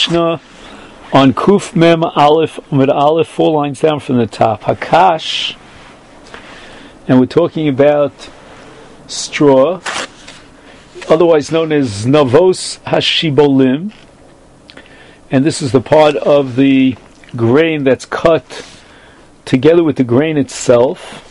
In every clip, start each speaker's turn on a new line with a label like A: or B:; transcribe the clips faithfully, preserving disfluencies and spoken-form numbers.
A: Mishnah on Kuf Mem Aleph Amid Aleph, four lines down from the top. Hakash, and we're talking about straw, otherwise known as Navos Hashibolim, and this is the part of the grain that's cut together with the grain itself.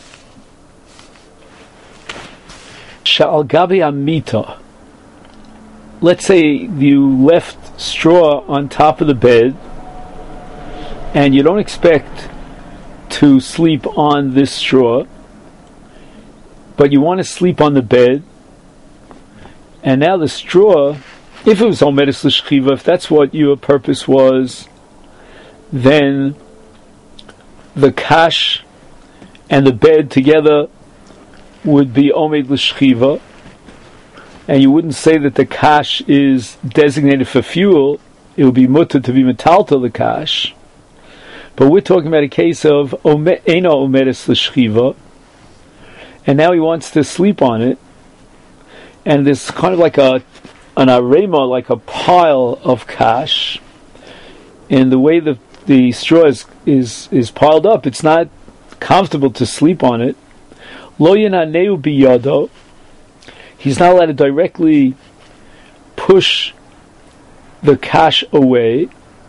A: Sha'al Gabi Amita. Let's say you left straw on top of the bed and you don't expect to sleep on this straw, but you want to sleep on the bed, and now the straw, if it was Omedes L'Shchiva, if that's what your purpose was, then the kash and the bed together would be Omed L'Shchiva, and you wouldn't say that the kash is designated for fuel. It would be mutter to be metalta the kash. But we're talking about a case of Eino Omedes L'Shchiva, and now he wants to sleep on it, and there's kind of like a an arema, like a pile of kash, and the way the the straw is, is, is piled up, it's not comfortable to sleep on it. Lo yenaneu biyado. He's not allowed to directly push the kash away.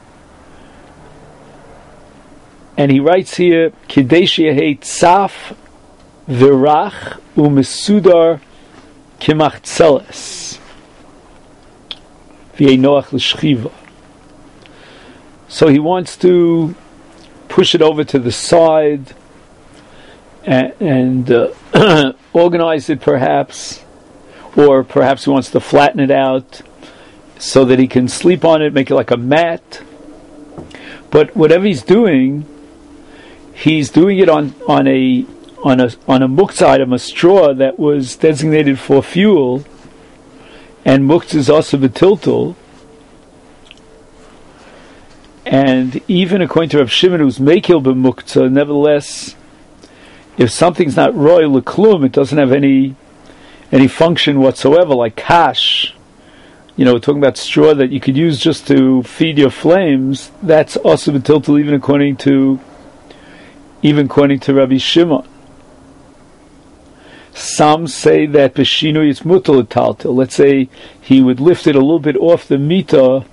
A: And he writes here, Kidei sheyehei tzaf v'rach u'mesudar k'machzeles v'yei noach l'shchiva. So he wants to push it over to the side and, and uh, organize it perhaps, or perhaps he wants to flatten it out so that he can sleep on it, make it like a mat. But whatever he's doing, he's doing it on, on a on a on a muktzah item, a straw that was designated for fuel, and muktzah is also betiltul. And even according to Rav Shimon, who's mekil b'muktzah, nevertheless, if something's not roy l'klum, it doesn't have any any function whatsoever, like kash. You know, we're talking about straw that you could use just to feed your flames. That's also betiltul, even according to even according to Rabbi Shimon. Some say that b'shinu is mutal taltil. Let's say he would lift it a little bit off the mita.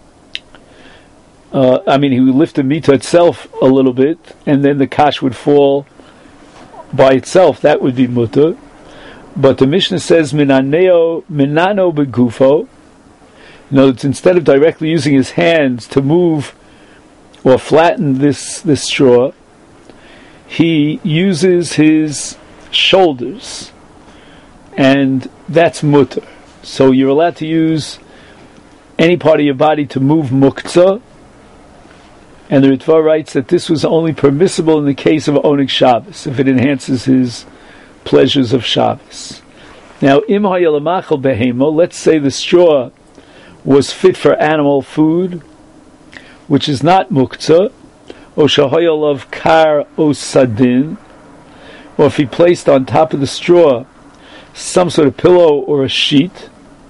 A: Uh, I mean, he would lift the mita itself a little bit, and then the kash would fall by itself. That would be mutter. But the Mishnah says minaneo minano begufo. In other words, instead of directly using his hands to move or flatten this this straw, he uses his shoulders, and that's mutter. So you're allowed to use any part of your body to move muktzah. And the Ritva writes that this was only permissible in the case of Oneg Shabbos, if it enhances his pleasures of Shabbos. Now, im hayalamachal behemo, let's say the straw was fit for animal food, which is not muktzah, o shahayalav kar o sadin, or if he placed on top of the straw some sort of pillow or a sheet,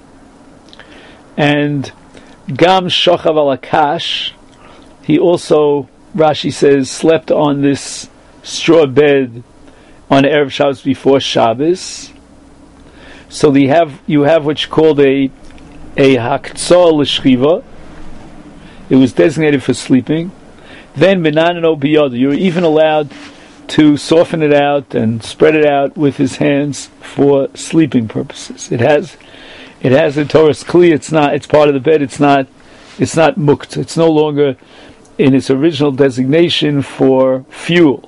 A: and gam shochav al akash, he also, Rashi says, slept on this straw bed on Erev Shabbos before Shabbos. So you have you have what's called a a haktzah l'shchiva. It was designated for sleeping. Then minanano biyad, you're even allowed to soften it out and spread it out with his hands for sleeping purposes. It has it has a Torah's kli. It's not. It's part of the bed. It's not. It's not mukt. It's no longer in its original designation for fuel.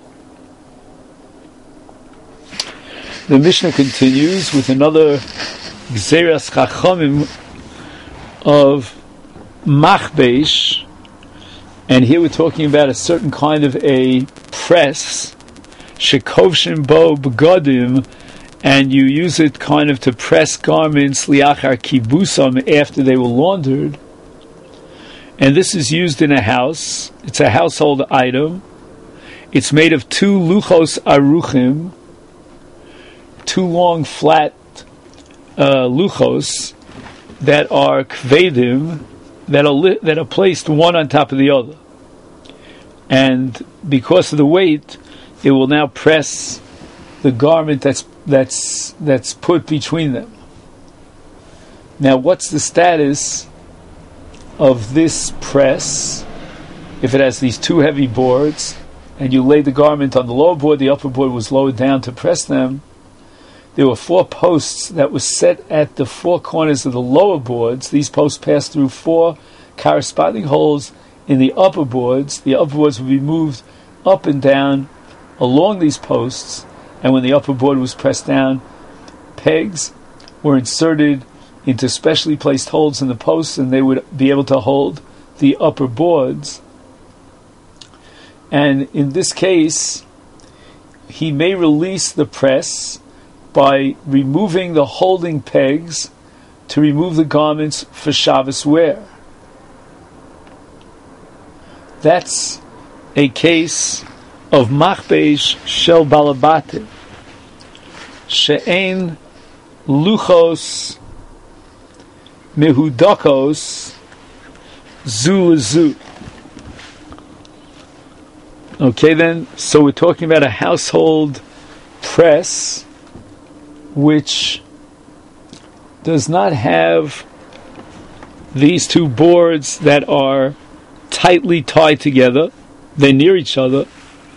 A: The Mishnah continues with another Gzeras Chachamim of Machbesh, and here we're talking about a certain kind of a press, Shekovshim Bo Begodim, and you use it kind of to press garments liachar kibusam after they were laundered. And this is used in a house. It's a household item. It's made of two luchos aruchim, two long flat uh, luchos that are kvedim, that are li- that are placed one on top of the other, and because of the weight, it will now press the garment that's that's that's put between them. Now, what's the status of this press? If it has these two heavy boards, and you lay the garment on the lower board, the upper board was lowered down to press them. There were four posts that were set at the four corners of the lower boards. These posts passed through four corresponding holes in the upper boards. The upper boards would be moved up and down along these posts, and when the upper board was pressed down, pegs were inserted into specially placed holes in the posts, and they would be able to hold the upper boards. And in this case, he may release the press by removing the holding pegs to remove the garments for Shabbos wear. That's a case of machbesh shel balabatim she'ein luchos mehudakos zu lezu. Okay, then, so we're talking about a household press which does not have these two boards that are tightly tied together. They're near each other,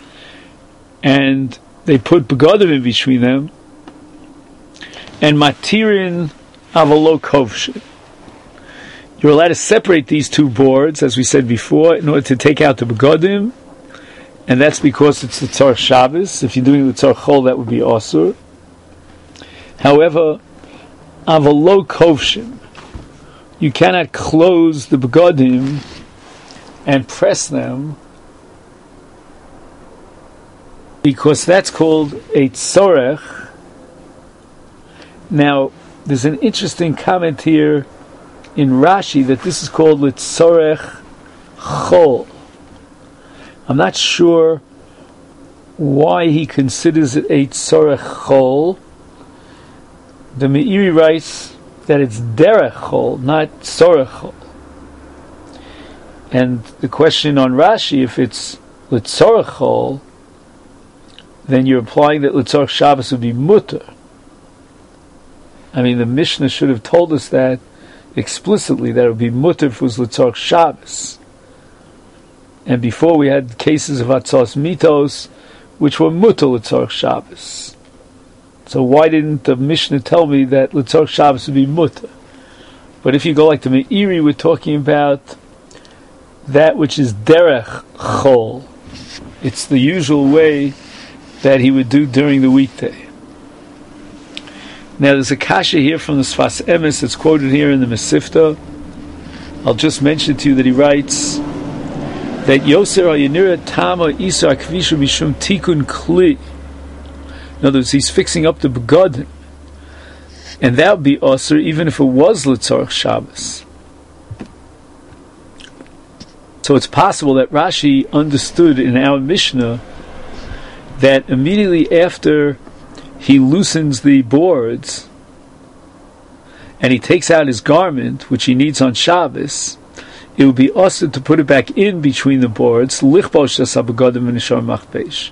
A: and they put begadim in between them, and matirin avalo kovshin. You're allowed to separate these two boards, as we said before, in order to take out the begadim, and that's because it's the tzarech Shabbos. If you're doing the tzarech chol, that would be asur. However, avalo kovshin, you cannot close the begadim and press them, because that's called a tzorech. Now, there's an interesting comment here in Rashi that this is called litzorech chol. I'm not sure why he considers it a tzorech chol. The Meiri writes that it's derech chol, not tzorech chol. And the question on Rashi, if it's litzorech chol, then you're implying that litzorech Shabbos would be mutter. I mean, the Mishnah should have told us that explicitly, that it would be mutter if it was litzorech Shabbos. And before we had cases of atzos mitos, which were mutter litzorech Shabbos. So why didn't the Mishnah tell me that litzorech Shabbos would be mutter? But if you go like the Meiri, we're talking about that which is derech chol. It's the usual way that he would do during the weekday. Now there's a kasha here from the Sfas Emes that's quoted here in the Mesifta. I'll just mention to you that he writes that Yoser Ayanira Tama Isa Akvishu Mishum Tikun Kli. In other words, he's fixing up the begadim, and that would be Osir even if it was Litzorach Shabbos. So it's possible that Rashi understood in our Mishnah that immediately after he loosens the boards and he takes out his garment, which he needs on Shabbos, it would be also to put it back in between the boards, lichbosh begadim and nishar machbesh.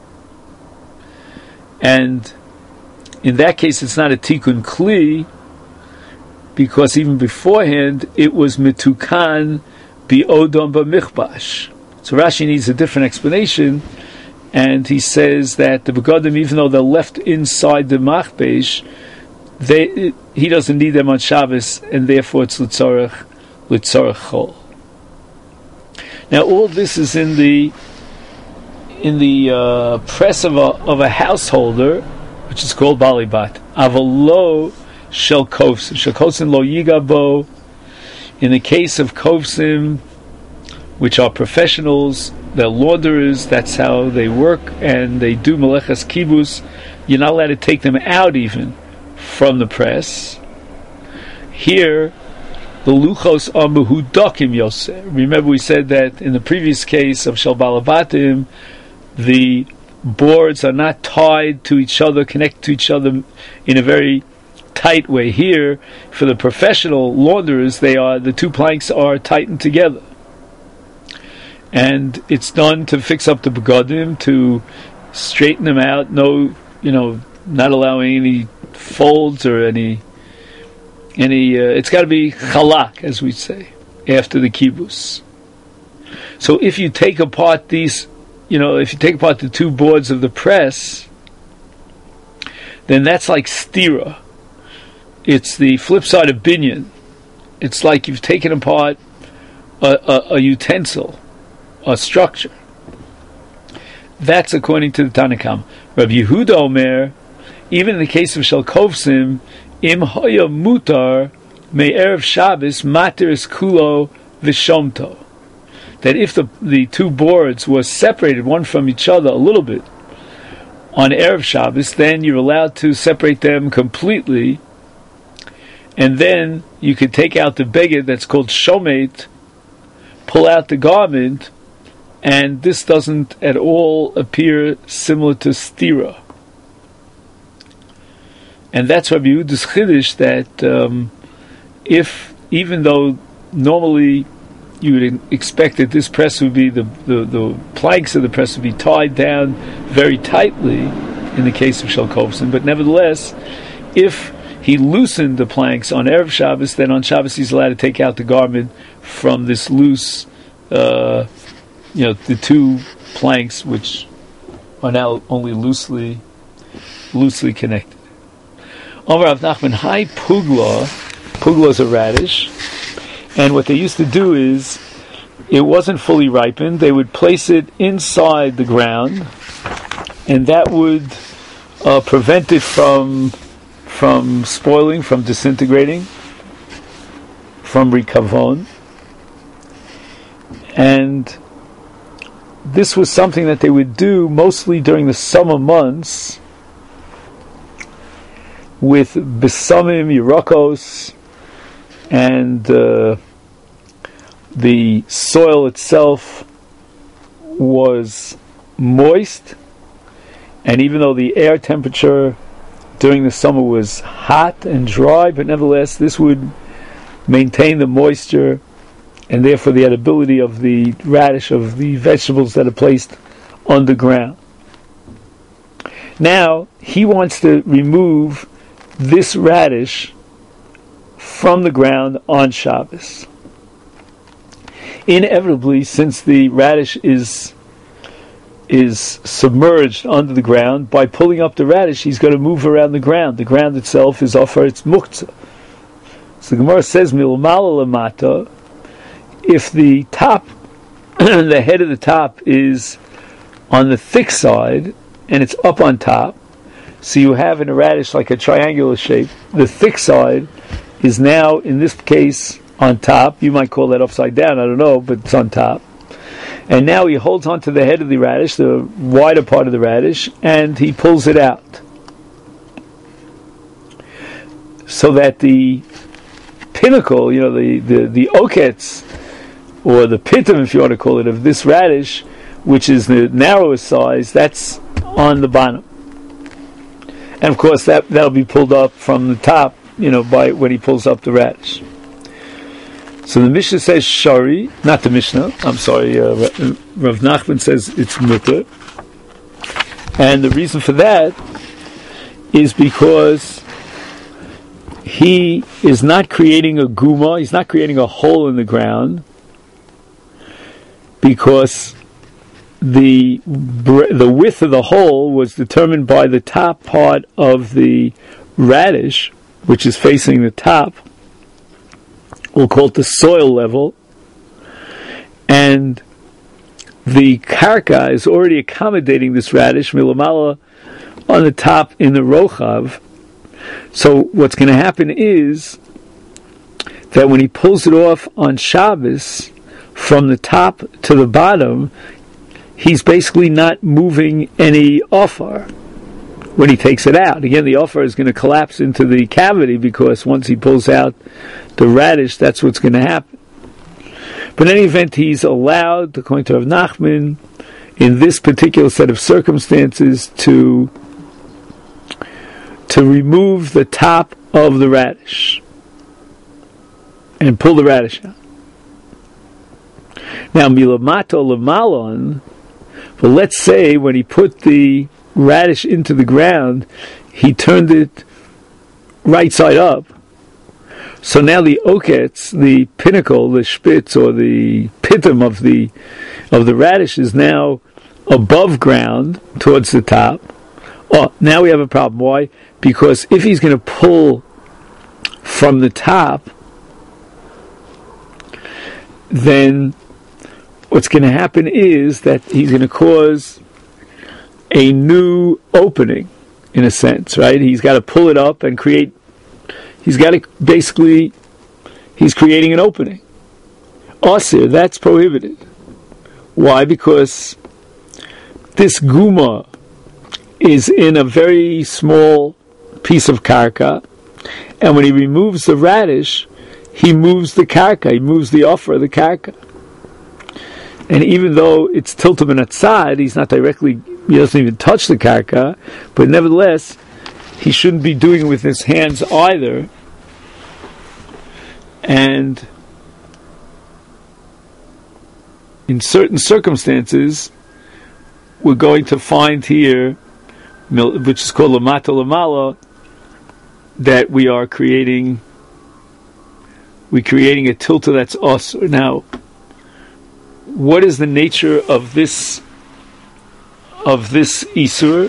A: And in that case, it's not a tikkun kli, because even beforehand it was mitukan bi'odom b'michbash. So Rashi needs a different explanation, and he says that the begadim, even though they're left inside the machbesh, they he doesn't need them on Shabbos, and therefore it's litzorach litzorach chol. Now all this is in the in the uh, press of a of a householder, which is called balibat. Avalo shel kovsim, shel kovsim lo yigabo. In the case of kovsim, which are professionals, they're launderers, that's how they work, and they do meleches kibus. You're not allowed to take them out even from the press. Here, the luchos are mehudakim yoseh. Remember, we said that in the previous case of shel balabatim, the boards are not tied to each other, connected to each other in a very tight way. Here, for the professional launderers, they are the two planks are tightened together, and it's done to fix up the begadim, to straighten them out. No, you know, not allowing any folds or any any. Uh, it's got to be chalak, as we say, after the kibbutz. So if you take apart these, you know, if you take apart the two boards of the press, then that's like stira. It's the flip side of binyan. It's like you've taken apart a, a, a utensil, a structure. That's according to the Tanna Kamma. Rabbi Yehuda Omer, even in the case of Shalkovsim, im hoya mutar me'erev Shabbos matir es kulo v'shomto. That if the the two boards were separated one from each other a little bit on Erev Shabbos, then you're allowed to separate them completely, and then you could take out the beged that's called shomet, pull out the garment, and this doesn't at all appear similar to stira. And that's Rabbi Yehuda's chiddush, that um, if, even though normally you would expect that this press would be, the, the, the planks of the press would be tied down very tightly in the case of Shalkovsim, but nevertheless, if he loosened the planks on Erev Shabbos, then on Shabbos he's allowed to take out the garment from this loose, uh, you know, the two planks which are now only loosely loosely connected. Amar Rav Nachman, hi pugla. Pugla is a radish. And what they used to do is, it wasn't fully ripened. They would place it inside the ground, and that would uh, prevent it from from spoiling, from disintegrating, from rikavon. And this was something that they would do mostly during the summer months with besamim, yirakos, and uh, the soil itself was moist, and even though the air temperature during the summer was hot and dry, but nevertheless this would maintain the moisture, and therefore the edibility of the radish, of the vegetables that are placed on the ground. Now he wants to remove this radish from the ground on Shabbos. Inevitably, since the radish is is submerged under the ground, by pulling up the radish, he's going to move around the ground. The ground itself is offer its muktzah. So the Gemara says, milmala lamata, if the top, the head of the top is on the thick side, and it's up on top, so you have in a radish like a triangular shape, the thick side is now, in this case, on top. You might call that upside down, I don't know, but it's on top. And now he holds onto the head of the radish, the wider part of the radish, and he pulls it out, so that the pinnacle, you know, the, the, the oketz, or the pitum, if you want to call it, of this radish, which is the narrowest size, that's on the bottom. And of course that, that'll be pulled up from the top, you know, by when he pulls up the radish. So the Mishnah says shari, not the Mishnah, I'm sorry, uh, Rav Nachman says it's mutter. And the reason for that is because he is not creating a guma, he's not creating a hole in the ground, because the the width of the hole was determined by the top part of the radish, which is facing the top. We'll call it the soil level, and the karka is already accommodating this radish milamala on the top in the rochav. So what's going to happen is that when he pulls it off on Shabbos, from the top to the bottom, he's basically not moving any offer when he takes it out. Again, the offer is going to collapse into the cavity, because once he pulls out the radish, that's what's going to happen. But in any event, he's allowed, according to Rav Nachman, in this particular set of circumstances, to to remove the top of the radish and pull the radish out. Now, milamato lemalon, well, let's say when he put the radish into the ground, he turned it right side up. So now the oketz, the pinnacle, the spitz, or the pitum of the of the radish is now above ground towards the top. Oh, now we have a problem. Why? Because if he's going to pull from the top, then what's going to happen is that he's going to cause a new opening, in a sense, right? He's got to pull it up and create, he's got to basically, he's creating an opening. Asir, that's prohibited. Why? Because this guma is in a very small piece of karka, and when he removes the radish, he moves the karka, he moves the offer of the karka. And even though it's tiltum and atzad, he's not directly, he doesn't even touch the karka, but nevertheless, he shouldn't be doing it with his hands either. And in certain circumstances, we're going to find here, which is called lamata lamala, that we are creating, we're creating a tilta that's us. Now, what is the nature of this of this isur?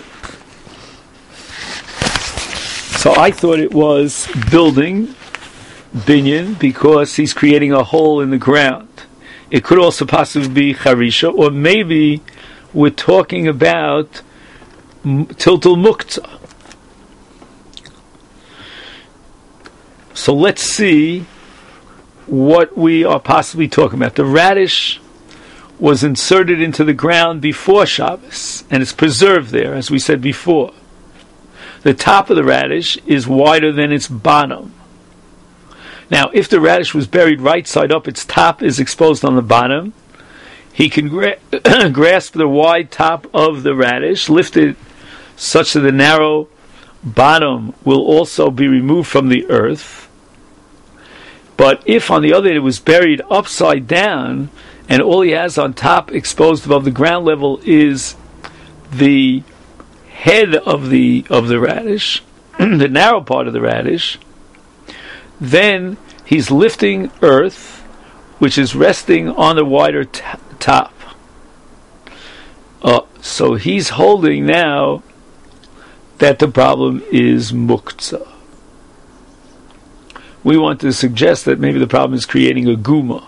A: So I thought it was building binyan because he's creating a hole in the ground. It could also possibly be charisha, or maybe we're talking about tiltul muktzah. So let's see what we are possibly talking about. The radish was inserted into the ground before Shabbos, and it's preserved there, as we said before. The top of the radish is wider than its bottom. Now, if the radish was buried right side up, its top is exposed on the bottom. He can gra- grasp the wide top of the radish, lift it such that the narrow bottom will also be removed from the earth. But if, on the other hand, it was buried upside down, and all he has on top exposed above the ground level is the head of the of the radish, the narrow part of the radish, then he's lifting earth, which is resting on the wider t- top. Uh, so he's holding now that the problem is muktzah. We want to suggest that maybe the problem is creating a guma.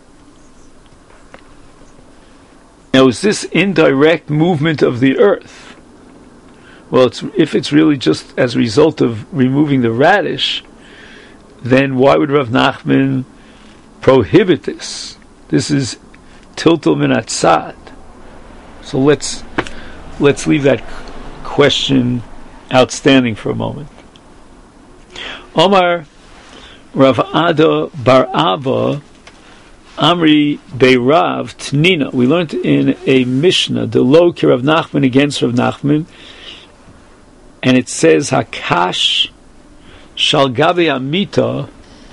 A: Now, is this indirect movement of the earth? Well, it's, if it's really just as a result of removing the radish, then why would Rav Nachman prohibit this? This is tiltul min atzad. So let's let's leave that question outstanding for a moment. Omar Rav Ada Bar Abba Amri Beirav Tnina. We learned in a Mishnah, the Lo Ki Rav Nachman against Rav Nachman, and it says Hakash Shal Gabe Amita.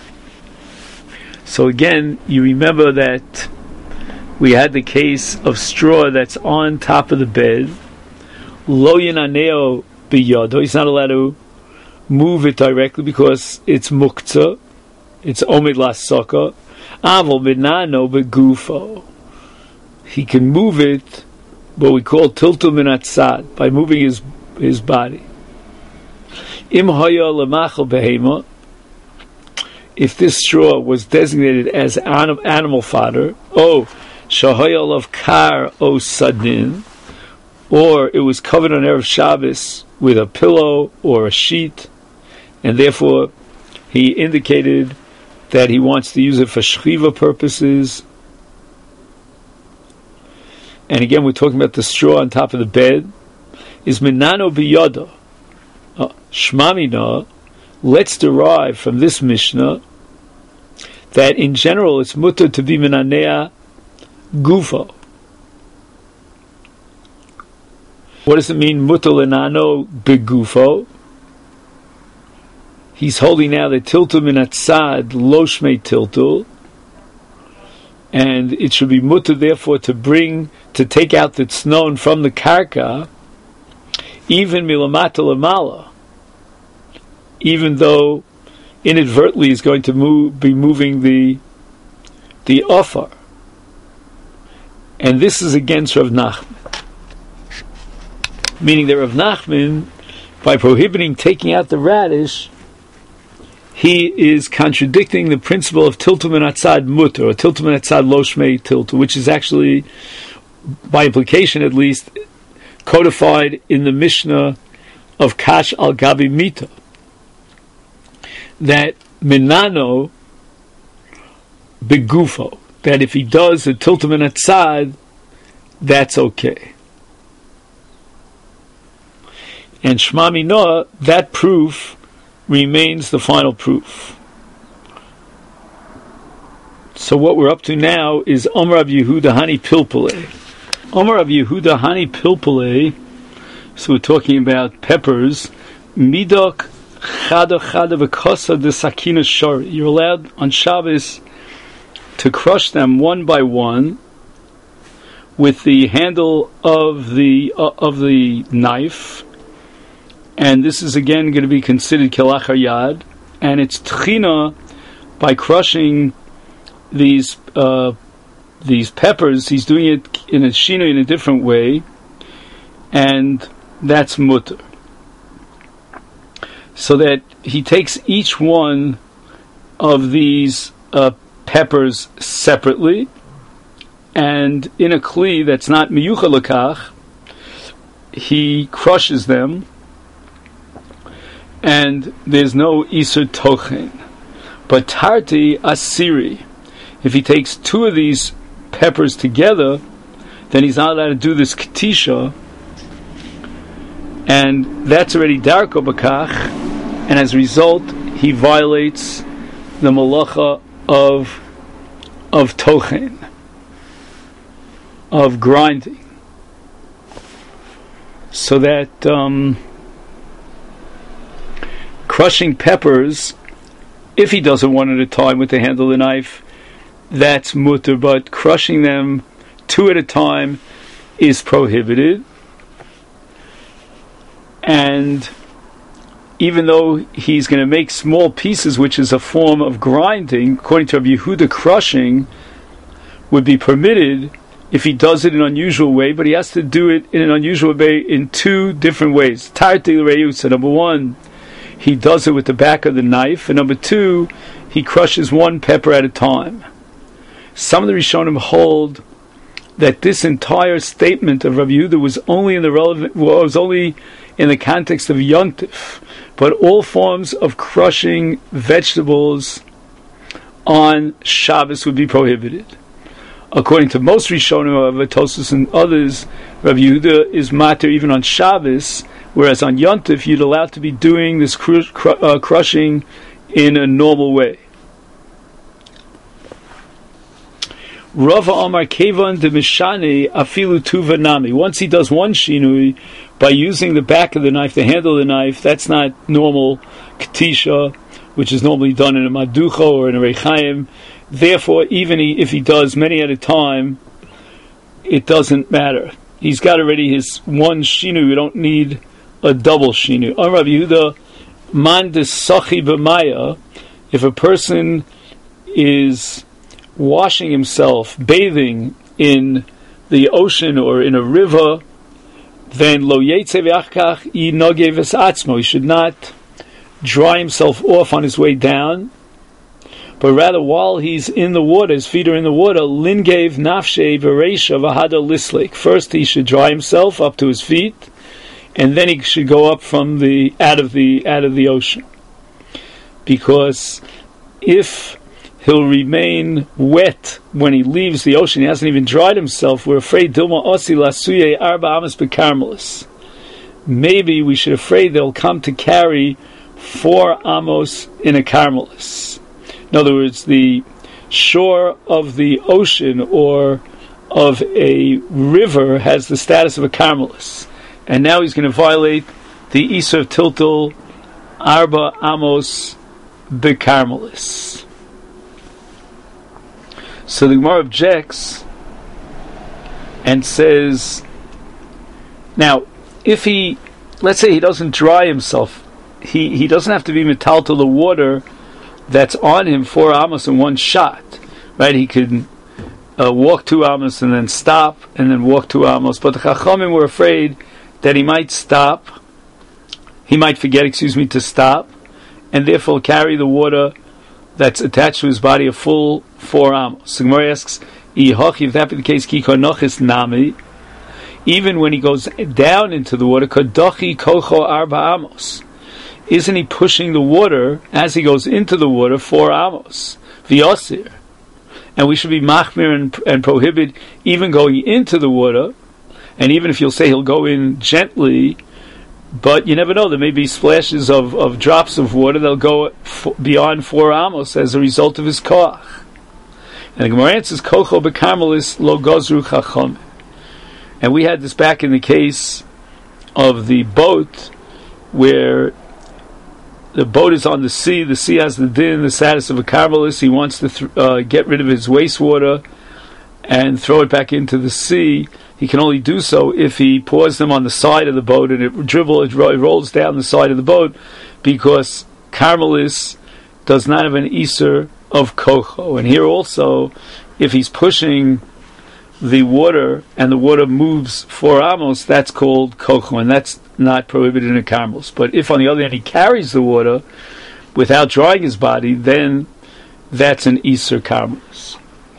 A: So again, you remember that we had the case of straw that's on top of the bed. Lo Yananeo Biyado. He's not allowed to move it directly because it's muktzah. It's omid lasaka. Avol minano begufo. He can move it, what we call tiltul min atzad, by moving his his body. Im haya lemachal behema. If this straw was designated as anim, animal fodder, oh shahayal of kar o sadin, or it was covered on Erev Shabbos with a pillow or a sheet, and therefore he indicated that he wants to use it for shchiva purposes. And again, we're talking about the straw on top of the bed. Is minano biyada. Shmamina, let's derive from this Mishnah that in general it's mutter to be minanea gufo. What does it mean, mutter lenano begufo? he's holding now that tiltul min atzad lo shmei tiltul, and it should be mutter therefore to bring, to take out the tznon from the karka, even milamata lamala, even though inadvertently he's going to move, be moving the the offer. And this is against Rav Nachman. Meaning that Rav Nachman, by prohibiting taking out the radish, he is contradicting the principle of tiltul min atzad mutter, or tiltul min atzad lo shmei tiltul, which is actually, by implication at least, codified in the Mishnah of Kash al Gabi Mita, that minano begufo, that if he does a tiltul min atzad, that's okay. And Shema Minoah, that proof remains the final proof. So what we're up to now is Omer Rav Yehuda Hani Pilpulei. Omer Rav Yehuda Hani Pilpulei. So we're talking about peppers. Midok chada chada v'kosa de sakina shari. You're allowed on Shabbos to crush them one by one with the handle of the uh, of the knife. And this is again going to be considered kilachar yad, and it's tchina by crushing these uh, these peppers. He's doing it in a shino in a different way, and that's mutter. So that he takes each one of these uh, peppers separately, and in a kli that's not miyuchad lekach, he crushes them. And there's no Isur Tochen. But Tarti Asiri, if he takes two of these peppers together, then he's not allowed to do this Ketisha, and that's already Darko Bakach, and as a result, he violates the Malacha of, of Tochen, of grinding. So that... Um, Crushing peppers, if he does it one at a time with the handle of the knife, that's mutter, but crushing them two at a time is prohibited. And even though he's going to make small pieces, which is a form of grinding, according to Rav Yehuda, crushing would be permitted if he does it in an unusual way, but he has to do it in an unusual way in two different ways. Tarti l'reyusa, number one, he does it with the back of the knife, and number two, he crushes one pepper at a time. Some of the Rishonim hold that this entire statement of Rabbi Yehuda was only in the relevant was only in the context of Yontif, but all forms of crushing vegetables on Shabbos would be prohibited. According to most Rishonim, of Tosfos and others, Rabbi Yehuda is mater even on Shabbos, whereas on Yontif you'd allowed to be doing this cru- cru- uh, crushing in a normal way. Rava Amar Kevan de Mishane Afilu Tuva Nami. Once he does one shinui by using the back of the knife, the handle of the knife, that's not normal Ketisha, which is normally done in a Maducha or in a Rechaim. Therefore, even he, if he does many at a time, it doesn't matter. He's got already his one shinu. You don't need a double shinu. On Rabbi Yehuda, man desachi b'maya, if a person is washing himself, bathing in the ocean or in a river, then lo yetze v'achkach yinogev es atzmo. He should not dry himself off on his way down, but rather while he's in the water, his feet are in the water, lingev nafshe v'reisha v'hada lislek. First he should dry himself up to his feet, and then he should go up from the out of the out of the ocean. Because if he'll remain wet when he leaves the ocean, he hasn't even dried himself, we're afraid Dilma Osi Lasuye Arba Amas Bekarmelis. Maybe we should afraid they'll come to carry four amos in a Carmelis. In other words, the shore of the ocean or of a river has the status of a Carmelis. And now he's going to violate the Isur Tiltul arba amos bekarmelis. So the Gemara objects and says, now, if he, let's say he doesn't dry himself, he, he doesn't have to be metal to the water that's on him four amos in one shot, right? He could uh, walk two amos and then stop, and then walk two amos. But the Chachamim were afraid that he might stop, he might forget, excuse me, to stop, and therefore carry the water that's attached to his body a full four amos. The Gemara asks, if that be the case, ki konochis nami, even when he goes down into the water, kodochi kocho arba amos, isn't he pushing the water as he goes into the water four amos? V'yosir. And we should be machmir and, and prohibit even going into the water, and even if you'll say he'll go in gently, but you never know, there may be splashes of, of drops of water that'll go f- beyond four amos as a result of his koach. And the Gemara answers, kocho bekarmelis lo gozru chacham. And we had this back in the case of the boat, where the boat is on the sea, the sea has the din, the status of a karmelis, he wants to th- uh, get rid of his wastewater and throw it back into the sea. He can only do so if he pours them on the side of the boat, and it dribble, it rolls down the side of the boat, because karmelis does not have an iser of kocho. And here also, if he's pushing the water and the water moves four amos, that's called kocho, and that's not prohibited in a karmelis. But if on the other hand he carries the water without drying his body, then that's an iser karmelis.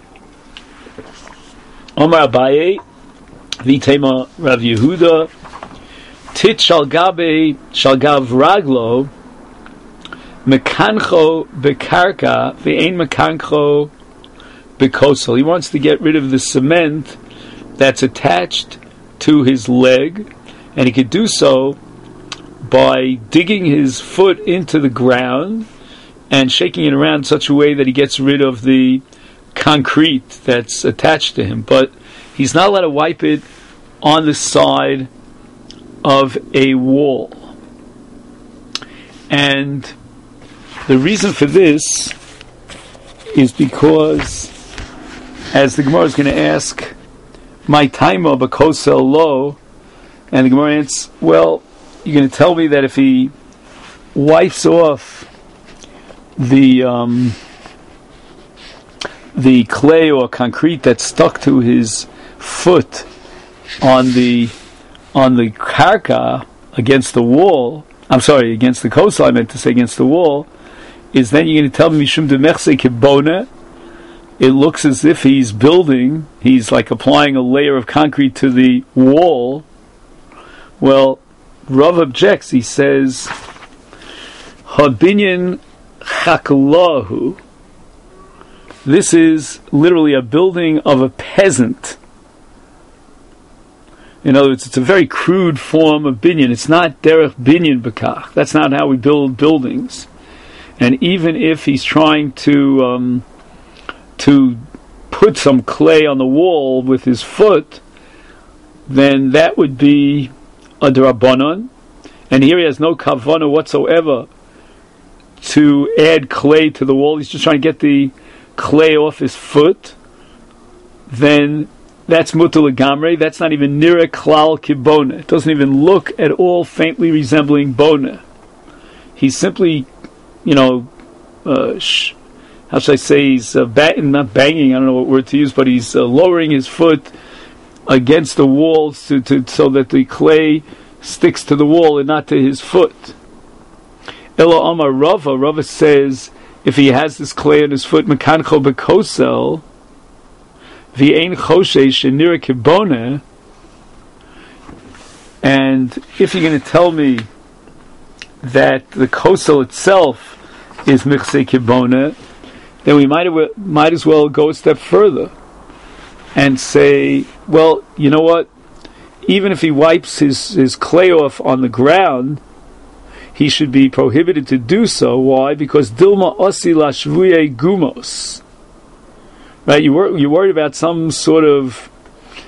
A: Omar Abaye Vitema Rav Yehuda Tit Shalgabe Shalgav Raglo Mekancho Bekarka Ve'ein Mekancho Bekosel. He wants to get rid of the cement that's attached to his leg, and he could do so by digging his foot into the ground and shaking it around in such a way that he gets rid of the concrete that's attached to him. But he's not allowed to wipe it on the side of a wall. And the reason for this is because, as the Gemara is going to ask, my taima b'kosel lo, and the Gemara answers, well, you're going to tell me that if he wipes off the um, the clay or concrete that's stuck to his foot on the on the karka against the wall, I'm sorry, against the kosel, I meant to say against the wall, is then you're going to tell me mishum de mechse kibona, it looks as if he's building, he's like applying a layer of concrete to the wall. Well, Rav objects, he says, habinyan chaklahu, this is literally a building of a peasant. In other words, it's a very crude form of binyan. It's not derech binyan bekach. That's not how we build buildings. And even if he's trying to um, to put some clay on the wall with his foot, then that would be a drabanan. And here he has no kavana whatsoever to add clay to the wall. He's just trying to get the clay off his foot. Then that's mutal gamre. That's not even nira klal kibona. It doesn't even look at all faintly resembling bona. He's simply, you know, uh, sh- how should I say? He's uh, ba- not banging. I don't know what word to use, but he's uh, lowering his foot against the walls to, to so that the clay sticks to the wall and not to his foot. Ela Amar Rava. Rava says if he has this clay on his foot, mekancho bekosel, v'ein choshesh nira kibona, and if you're going to tell me that the kosel itself is michse kibona, then we might might as well go a step further and say, well, you know what? Even if he wipes his, his clay off on the ground, he should be prohibited to do so. Why? Because dilma osi lashvuye gumos. Right? You were you worried about some sort of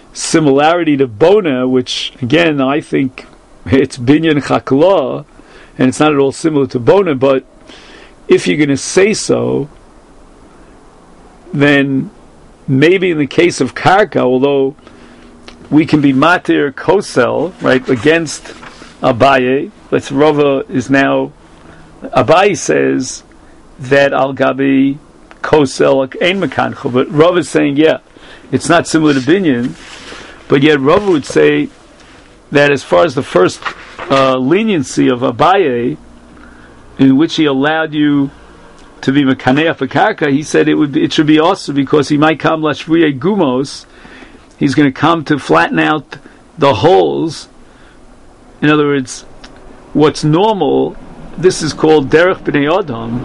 A: similarity to bona, which again I think it's binyan chakla, and it's not at all similar to bona, but if you're going to say so, then maybe in the case of karka, although we can be matir kosel, right, against Abaye, let's Rava is now, Abaye says that al gabi kosel ein mekancho, but Rava is saying, yeah, it's not similar to binyan, but yet Rava would say that as far as the first uh, leniency of Abaye, in which he allowed you to be mekaneach b'karka, he said it would be, it should be also because he might come lashvriye gumos. He's going to come to flatten out the holes. In other words, what's normal, this is called derech b'nei adam,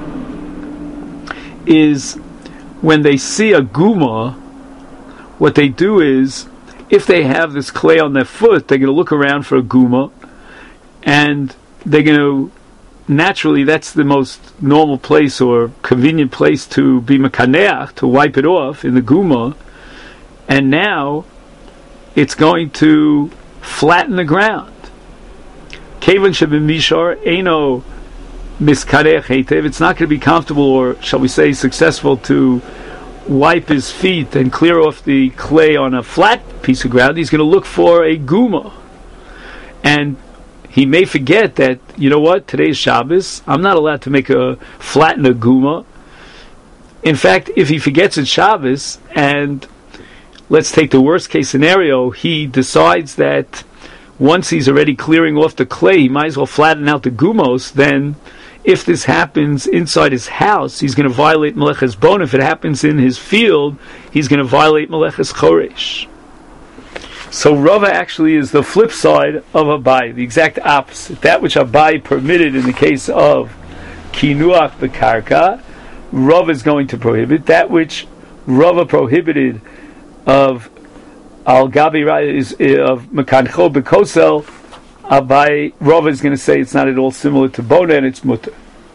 A: is when they see a guma, what they do is, if they have this clay on their foot, they're going to look around for a guma, and they're going to, naturally, that's the most normal place or convenient place to be mekaneach, to wipe it off in the guma, and now it's going to flatten the ground. Kevan shebimishar eino miskarech heitev. It's not going to be comfortable, or shall we say, successful to wipe his feet and clear off the clay on a flat piece of ground. He's going to look for a guma, and he may forget that, you know what, today's Shabbos, I'm not allowed to make a flatten a guma. In fact, if he forgets it's Shabbos, and let's take the worst case scenario, he decides that once he's already clearing off the clay, he might as well flatten out the gumos, then if this happens inside his house, he's going to violate Meleches Bon. If it happens in his field, he's going to violate Meleches Choresh. So Rava actually is the flip side of Abai, the exact opposite. That which Abai permitted in the case of Kinuach B'Karka, Rava is going to prohibit. That which Rava prohibited of Al Gabi is of Mekancho B'Kosel, Abai, Rava is going to say it's not at all similar to Bona and it's Mutter.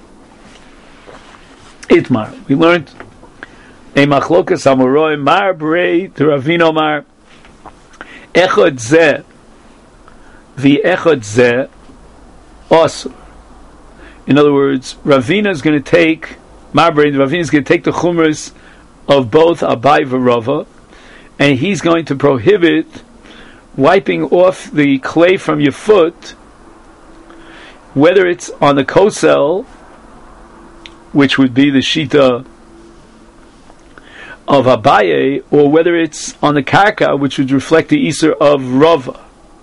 A: Itmar. We learned a Machlokas Amoroi Mar Brei to Ravino Mar Echad Zeh the Echad Zeh Osur. In other words, Ravina is going to take Mar Brei, Ravina is going to take the Chumras of both Abai and Rava, and he's going to prohibit wiping off the clay from your foot, whether it's on the kosel, which would be the shita of Abaye, or whether it's on the karka, which would reflect the Isser of Rava.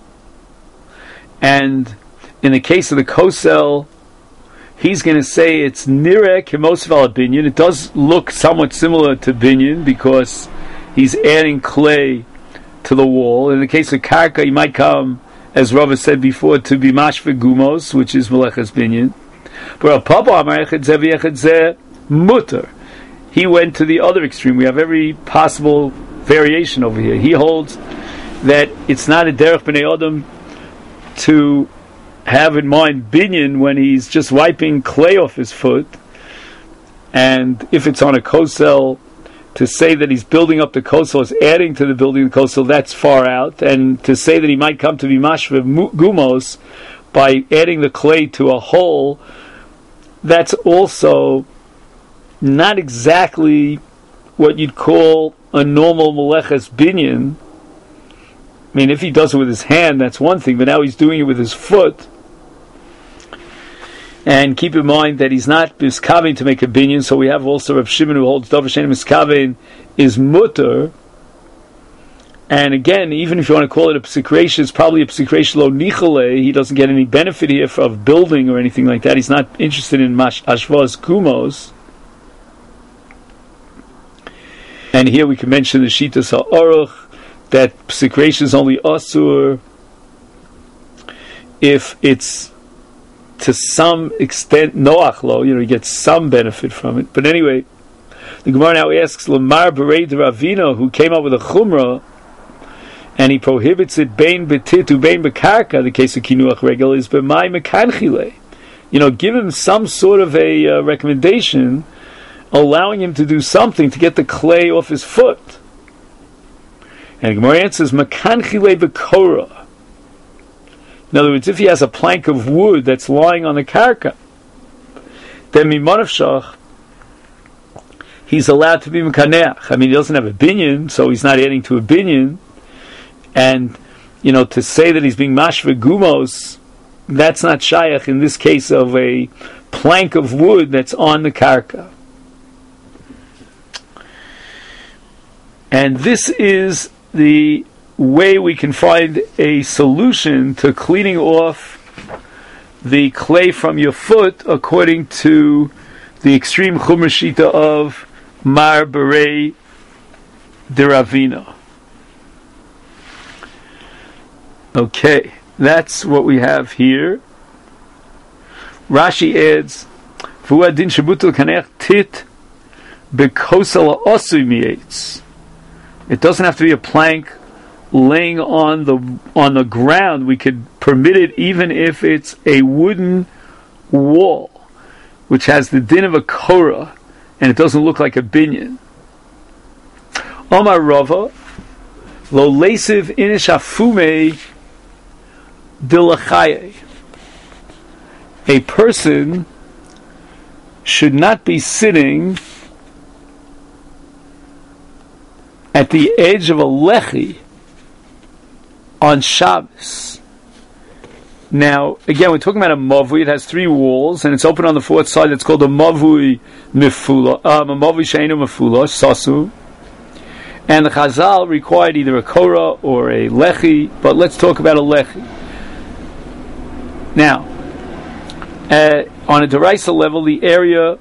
A: And in the case of the kosel, he's going to say it's nireh kemosval binyan. It does look somewhat similar to binyan because he's adding clay to the wall. In the case of karka, he might come, as Rava said before, to be mashve gumos, which is meleches binyan. But a papa amar echad zeh v'echad zeh mutter. He went to the other extreme. We have every possible variation over here. He holds that it's not a derech b'nei adam to have in mind binyan when he's just wiping clay off his foot, and if it's on a kosel, to say that he's building up the kosel is adding to the building of the kosel, that's far out. And to say that he might come to be mashve gumos by adding the clay to a hole, that's also not exactly what you'd call a normal meleches binyan. I mean, if he does it with his hand, that's one thing, but now he's doing it with his foot. And keep in mind that he's not miskaven to make a binyan, so we have also Reb Shimon who holds davar she'ein miskaven is mutter. And again, even if you want to call it a psikresh, it's probably a psikresh lo nichale. He doesn't get any benefit here of building or anything like that. He's not interested in mash ashvaz kumos. And here we can mention the shitas ha'aruch, that psikresh is only asur if it's to some extent noach lo, you know, he gets some benefit from it. But anyway, the Gemara now asks Lamar Berei de Ravina, who came up with a chumrah, and he prohibits it bein betitu bein bekarka. The case of kinuach regel is b'mai mekanchile. You know, give him some sort of a uh, recommendation, allowing him to do something to get the clay off his foot. And the Gemara answers mekanchile bekora. In other words, if he has a plank of wood that's lying on the karka, then mimanavshach, he's allowed to be mekaneach. I mean, he doesn't have a binyan, so he's not adding to a binyan. And, you know, to say that he's being mashve gumos, that's not shayach in this case of a plank of wood that's on the karka. And this is the way we can find a solution to cleaning off the clay from your foot according to the extreme chumrah shita of Mar Berei de Ravina. Okay, that's what we have here. Rashi adds, "V'hu adin shebutel kanech tit bekosel ha'osui mi'etz." It doesn't have to be a plank laying on the on the ground. We could permit it even if it's a wooden wall, which has the din of a korah, and it doesn't look like a binyan. Omar Rava, lo lesiv inish afume dilachaye. A person should not be sitting at the edge of a lechi on Shabbos. Now, again, we're talking about a mavui. It has three walls, and it's open on the fourth side. It's called a mavui mifula, um, a mavui sheinu mifula, sasu. And the Chazal required either a korah or a lechi, but let's talk about a lechi. Now, uh, on a deraisa level, the area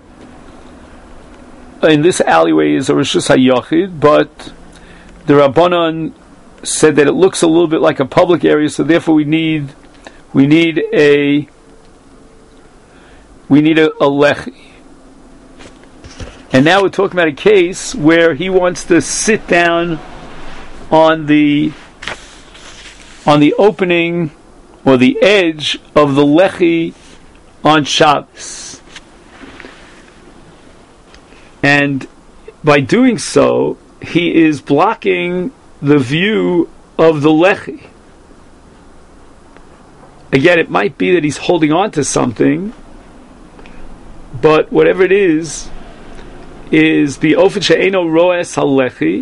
A: in this alleyway is a rishus hayachid, but the Rabbanan said that it looks a little bit like a public area, so therefore we need we need a we need a, a lechi. And now we're talking about a case where he wants to sit down on the on the opening or the edge of the lechi on Shabbos. And by doing so, he is blocking the view of the lechi. Again, it might be that he's holding on to something, but whatever it is, is the ofen she'eno roes halechi,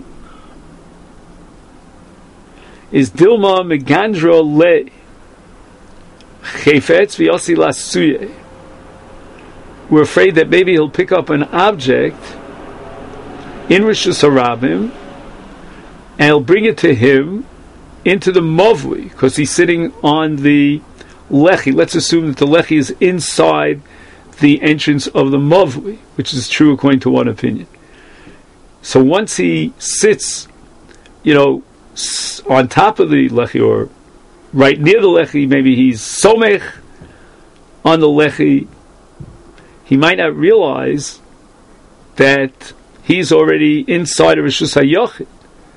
A: is dilma megandro le chefetz v'yosi lasuye. We're afraid that maybe he'll pick up an object in Rishus Harabim and he'll bring it to him into the mavui because he's sitting on the lechi. Let's assume that the lechi is inside the entrance of the mavui, which is true according to one opinion. So once he sits, you know, on top of the lechi or right near the lechi, maybe he's somech on the lechi, he might not realize that he's already inside of Rishus HaYochid.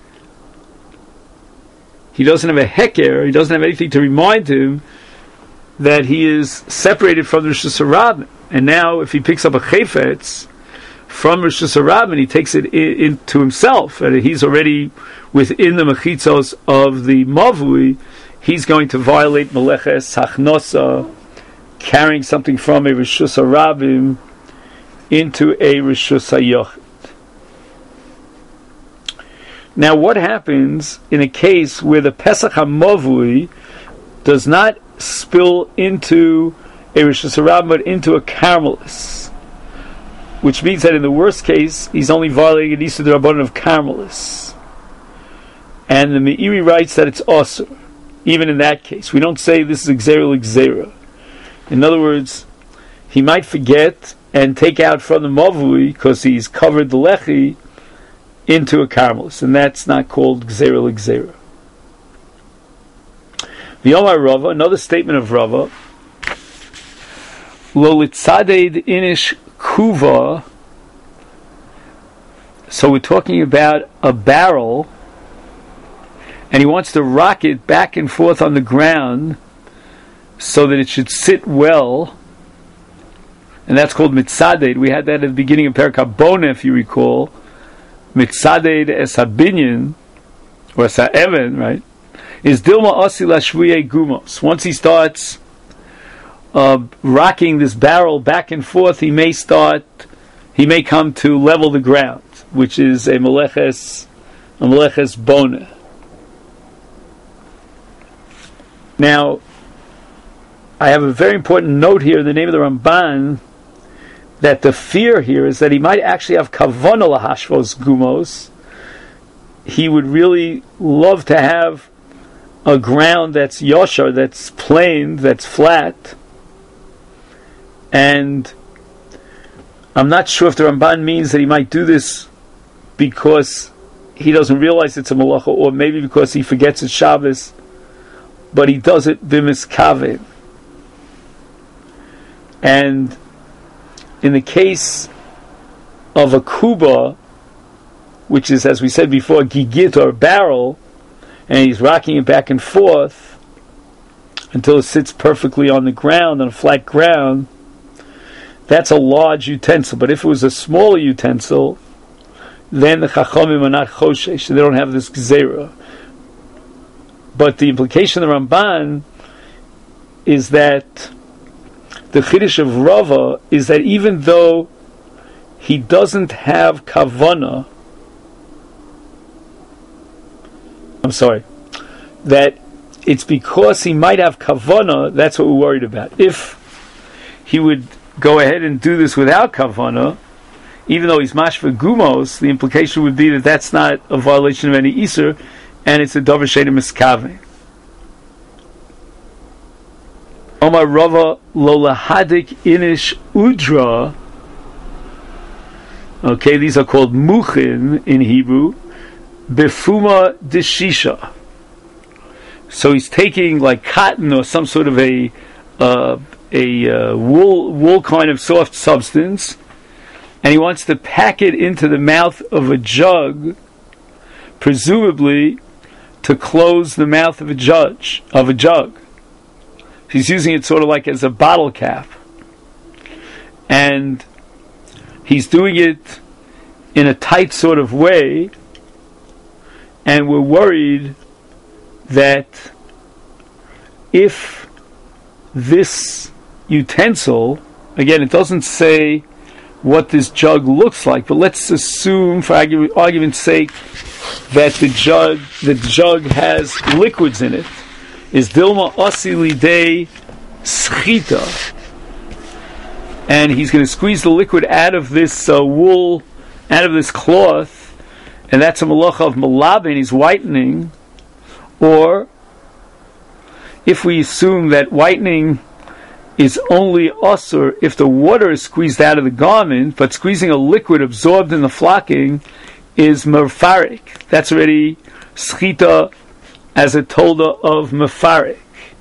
A: He doesn't have a heker, he doesn't have anything to remind him that he is separated from the Rishus HaRabim. And now if he picks up a chefetz from Rishus HaRabim, he takes it in, into himself, and he's already within the mechitzos of the mavui, he's going to violate meleches hachnosa, carrying something from a Rishus HaRabim into a Rishus HaYochid. Now, what happens in a case where the Pesach HaMavui does not spill into a Rishus HaRabim but into a Carmelis? Which means that in the worst case, he's only violating an Isur D'Rabbanan of Carmelis. And the Meiri writes that it's Osur, even in that case. We don't say this is Gzeira L'Gzeira. In other words, he might forget and take out from the Mavui because he's covered the Lechi into a Carmelis, and that's not called Gzeira L'Gzeira. V'yomar Rava, another statement of Rava, Lo litzaded inish kuva. So we're talking about a barrel, and he wants to rock it back and forth on the ground so that it should sit well, and that's called mitzaded. We had that at the beginning of Perek HaBoneh, if you recall. Mitzaded es habinyan, or es ha'even, right? is Dilma Asi Lashvuye Gumos. Once he starts uh, rocking this barrel back and forth, he may start, he may come to level the ground, which is a Meleches, a Meleches Bona. Now, I have a very important note here in the name of the Ramban, that the fear here is that he might actually have Kavana Lahashvos Gumos. He would really love to have a ground that's Yoshar, that's plain, that's flat. And I'm not sure if the Ramban means that he might do this because he doesn't realize it's a malacha, or maybe because he forgets it's Shabbos, but he does it b'miskaven. And in the case of a kuba, which is, as we said before, gigit or barrel, and he's rocking it back and forth until it sits perfectly on the ground, on a flat ground, that's a large utensil. But if it was a smaller utensil, then the chachamim are not choshesh, they don't have this gzeira. But the implication of the Ramban is that the chiddush of Rava is that even though he doesn't have kavana, I'm sorry, that it's because he might have kavana, that's what we're worried about. If he would go ahead and do this without kavana, even though he's mashva gumos, the implication would be that that's not a violation of any iser, and it's a davar she'eino miskaven. Omar Rava lo lahadik inish udra. Okay, these are called muchin in Hebrew. Befuma deshisha. So he's taking like cotton or some sort of a uh, a uh, wool wool kind of soft substance, and he wants to pack it into the mouth of a jug, presumably to close the mouth of a judge of a jug. He's using it sort of like as a bottle cap, and he's doing it in a tight sort of way. And we're worried that if this utensil, again, it doesn't say what this jug looks like, but let's assume, for argu- argument's sake, that the jug, the jug has liquids in it. Is Dilma Asi Lidei Schita, and he's going to squeeze the liquid out of this uh, wool, out of this cloth. And that's a malacha of malabin, he's whitening. Or, if we assume that whitening is only usur if the water is squeezed out of the garment, but squeezing a liquid absorbed in the flocking is mefarik. That's already schita as a tolda of mefarik.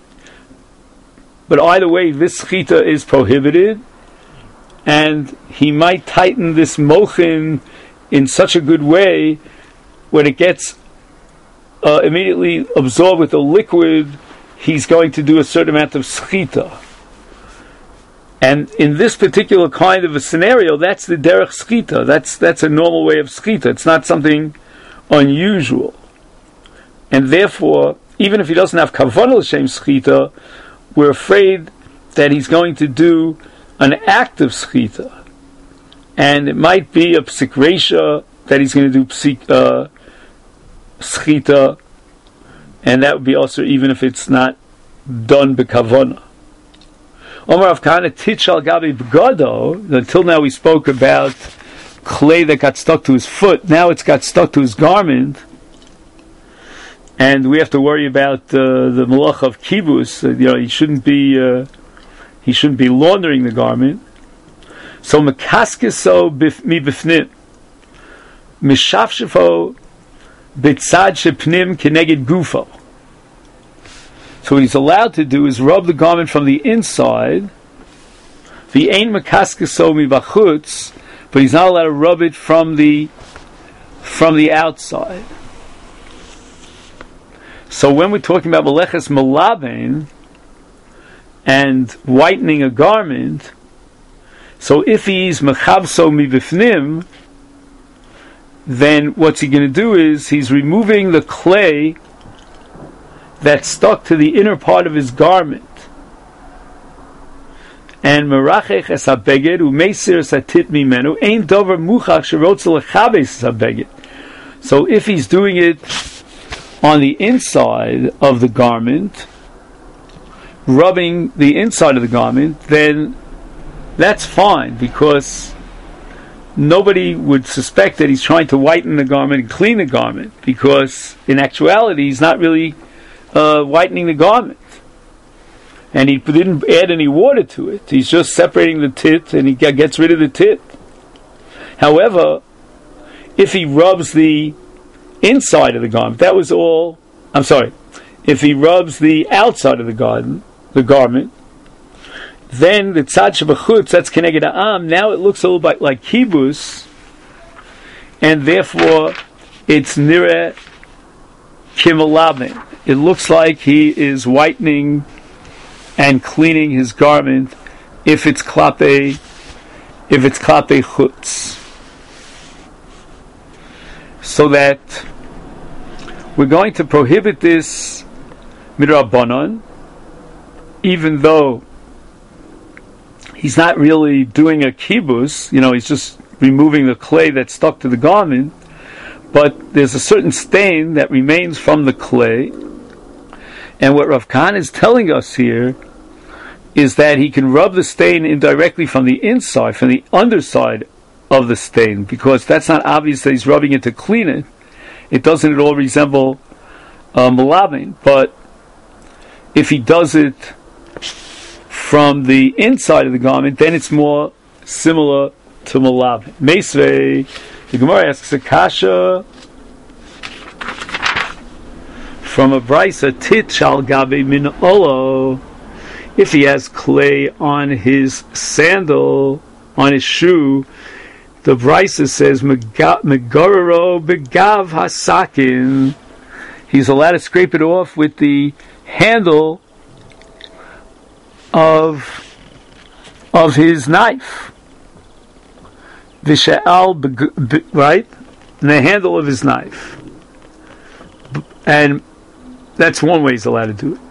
A: But either way, this schita is prohibited, and he might tighten this mochin in such a good way when it gets uh, immediately absorbed with the liquid, he's going to do a certain amount of schita. And in this particular kind of a scenario, that's the derech schita. That's that's a normal way of schita. It's not something unusual. And therefore, even if he doesn't have kavanah l'shem schita, we're afraid that he's going to do an act of schita. And it might be a psik resha that he's going to do psik uh, schita, and that would be also even if it's not done b'kavana. Omar Avkana Tichal Gabi B'gado. Until now we spoke about clay that got stuck to his foot. Now it's got stuck to his garment, and we have to worry about uh, the malach of kibus. Uh, you know, he shouldn't be uh, he shouldn't be laundering the garment. So mekaskeso mi bifnim, mishafshefo bitzad shepnim keneged gufo. So what he's allowed to do is rub the garment from the inside. The ein mekaskeso mi bachutz, but he's not allowed to rub it from the from the outside. So when we're talking about meleches malaben and whitening a garment, so if he's mechavso mibifnim, then what's he going to do is he's removing the clay that stuck to the inner part of his garment. And merachech es habeged umeisir es hatit mimenu ein dover muchach sherotz lechabes es habeged. So if he's doing it on the inside of the garment, rubbing the inside of the garment, then that's fine, because nobody would suspect that he's trying to whiten the garment and clean the garment, because in actuality he's not really uh, whitening the garment. And he didn't add any water to it. He's just separating the tit, and he gets rid of the tit. However, if he rubs the inside of the garment, that was all. I'm sorry. If he rubs the outside of the garden, the garment, then the tzad shebachutz, that's keneged ha'am. Now it looks a little bit like kibus, and therefore it's nireh kimalaben. It looks like he is whitening and cleaning his garment if it's klape, if it's klape chutz. So that we're going to prohibit this midrabanan, even though he's not really doing a kibus, you know, he's just removing the clay that's stuck to the garment, but there's a certain stain that remains from the clay. And what Rav Kahana is telling us here is that he can rub the stain indirectly from the inside, from the underside of the stain, because that's not obvious that he's rubbing it to clean it. It doesn't at all resemble uh, malabin, but if he does it from the inside of the garment, then it's more similar to malabin. Meisvei, the Gemara asks a kasha from a brisa, tit shal gabe min olo. If he has clay on his sandal, on his shoe, the brisa says megarero begav hasakin. He's allowed to scrape it off with the handle of of his knife. V'she'al, right? And the handle of his knife. And that's one way he's allowed to do it.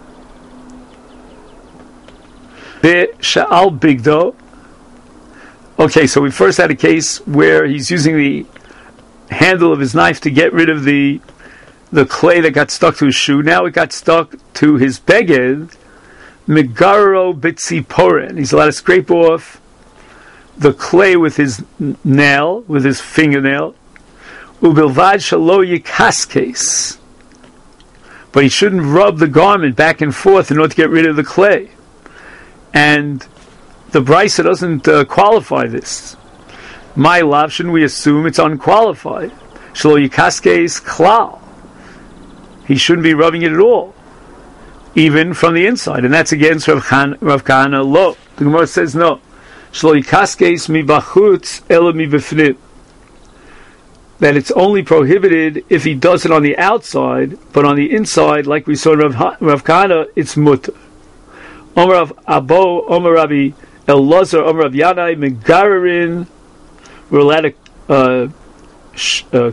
A: V'she'al bigdo. Okay, so we first had a case where he's using the handle of his knife to get rid of the the clay that got stuck to his shoe. Now it got stuck to his beged. Megaro bitziporen. He's allowed to scrape off the clay with his nail, with his fingernail. Ubilvad shalo yikaskes. But he shouldn't rub the garment back and forth in order to get rid of the clay. And the brisa doesn't uh, qualify this. My love, shouldn't we assume it's unqualified? Shalo yikaskes klal. He shouldn't be rubbing it at all, even from the inside, and that's against Rav Kahana lo. The Gemara says no. Shlo yikaskes mi bachutz ela mi befnim. That it's only prohibited if he does it on the outside, but on the inside, like we saw in Rav, Rav Kahana, it's mutter. Omer Rav Abo, Omer Rabbi Elazar, Omer Rav Yanai, Megarerin. We're allowed to uh, sh- uh,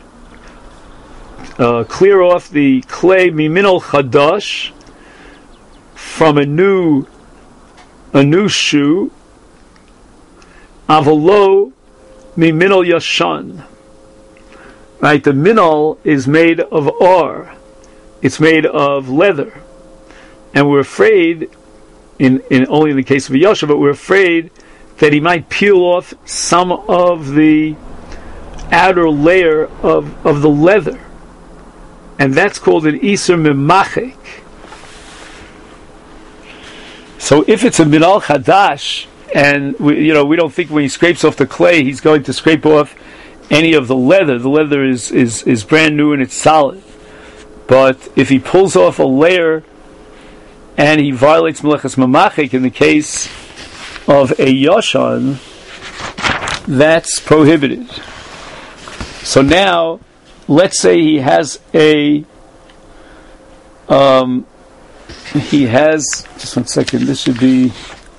A: uh, clear off the clay miminol chadash from a new a new shoe, avolo miminol yashan. Right, the minol is made of or, it's made of leather, and we're afraid, in, in only in the case of a yasha, but we're afraid that he might peel off some of the outer layer of, of the leather, and that's called an iser memachek. So if it's a minal chadash, and we, you know, we don't think when he scrapes off the clay he's going to scrape off any of the leather. The leather is, is, is brand new and it's solid. But if he pulls off a layer and he violates melechas mamachik in the case of a yashan, that's prohibited. So now, let's say he has a um, he has just one second, this should be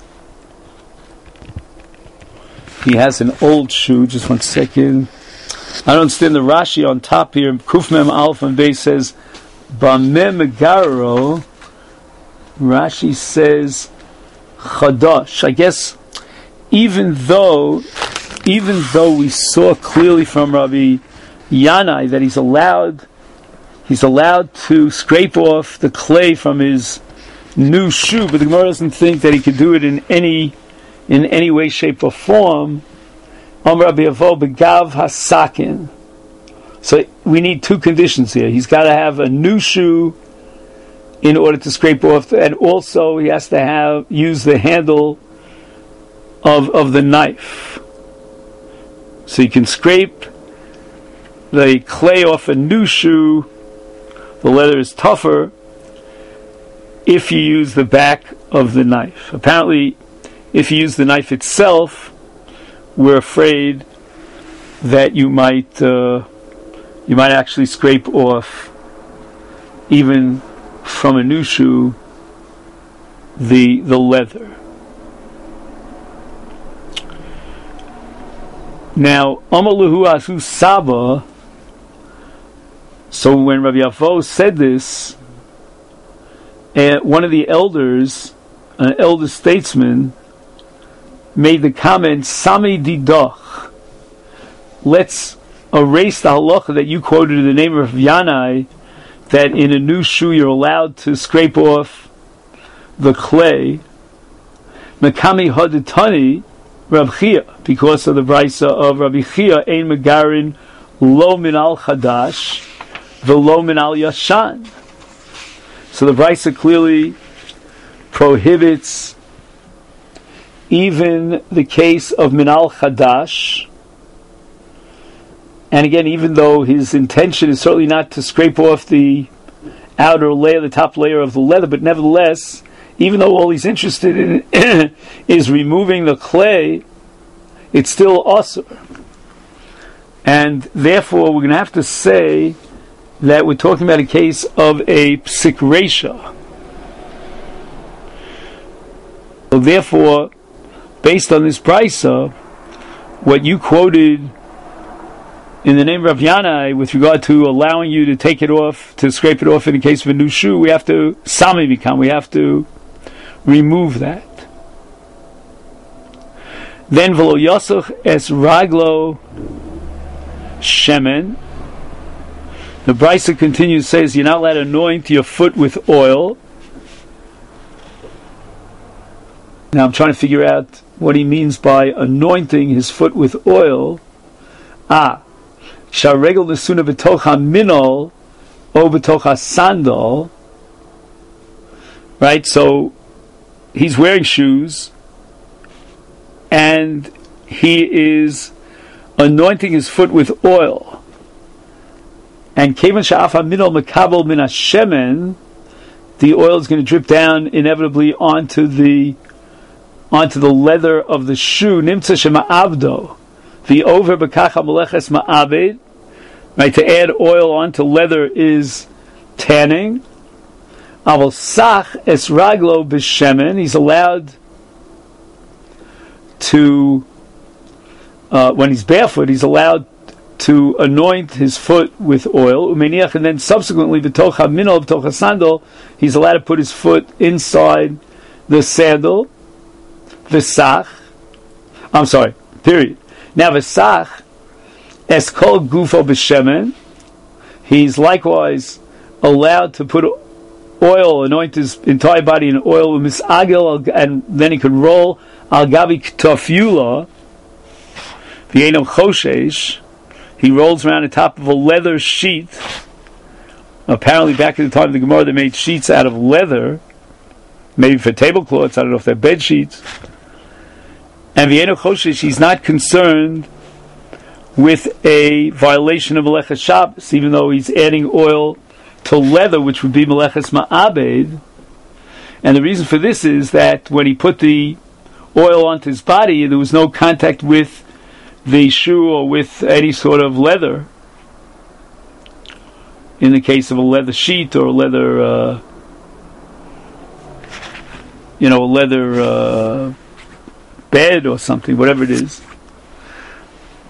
A: he has an old shoe, just one second. I don't understand the Rashi on top here. Kuf Mem Aleph and Beis says Bameh Megaro, Rashi says Chadash. I guess even though, even though we saw clearly from Rabbi Yanai that he's allowed, he's allowed to scrape off the clay from his new shoe, but the Gemara doesn't think that he could do it in any, in any way, shape, or form. Am Rabbi Avo begav hasakin. So we need two conditions here. He's got to have a new shoe in order to scrape off, and also he has to have use the handle of of the knife. So you can scrape the clay off a new shoe. The leather is tougher if you use the back of the knife. Apparently, if you use the knife itself, we're afraid that you might uh, you might actually scrape off, even from a new shoe, the the leather. Now, Amaluhu Asu Saba. So when Rabbi Avo said this, uh, one of the elders, an elder statesman, made the comment, Sami Didoch. Let's erase the halacha that you quoted in the name of Yanai, that in a new shoe you're allowed to scrape off the clay. Mekami Haditani, Rabbi Chia, because of the brisa of Rabbi Chia, Ein Megarin Lo Min Al Chadash, V'Lo Min Al Yashan. So the brisa clearly prohibits even the case of Min Al Chadash. And again, even though his intention is certainly not to scrape off the outer layer, the top layer of the leather, but nevertheless, even though all he's interested in is removing the clay, it's still asur. And therefore, we're going to have to say that we're talking about a case of a psik reisha. So therefore, based on this brisa, what you quoted in the name of Rav Yanai with regard to allowing you to take it off, to scrape it off in the case of a new shoe, we have to sami bikam, we have to remove that. Then v'lo yasach es raglo shemen. The brisa continues, says you're not allowed to anoint your foot with oil. Now I'm trying to figure out what he means by anointing his foot with oil. Ah, sharegel nesuna b'tocha minol o b'tocha sandal. Right, so he's wearing shoes and he is anointing his foot with oil. And kevan sha'afa minol mekabel min hashemen, the oil is going to drip down inevitably onto the onto the leather of the shoe. Nimtza shema avdo, the over b'kacha meleches ma'abed. Right, to add oil onto leather is tanning. Aval sach es raglo b'shemen. He's allowed to, uh, when he's barefoot, he's allowed to anoint his foot with oil. Umeniach, and then subsequently b'tocha minol b'tocha sandal, he's allowed to put his foot inside the sandal. V'sach, I'm sorry, period. Now v'sach es kol gufo b'shemen. He's likewise allowed to put oil, anoint his entire body in oil, misagel, and then he could roll al gabi ktafula, v'yenom choshesh. He rolls around the top of a leather sheet. Apparently, back in the time of the Gemara, they made sheets out of leather, maybe for tablecloths. I don't know if they're bed sheets. And v'yenom choshesh, he's not concerned with a violation of Meleches Shabbos, even though he's adding oil to leather, which would be Meleches Ma'abed. And the reason for this is that when he put the oil onto his body, there was no contact with the shoe or with any sort of leather. In the case of a leather sheet or a leather, uh, you know, a leather uh, bed or something, whatever it is.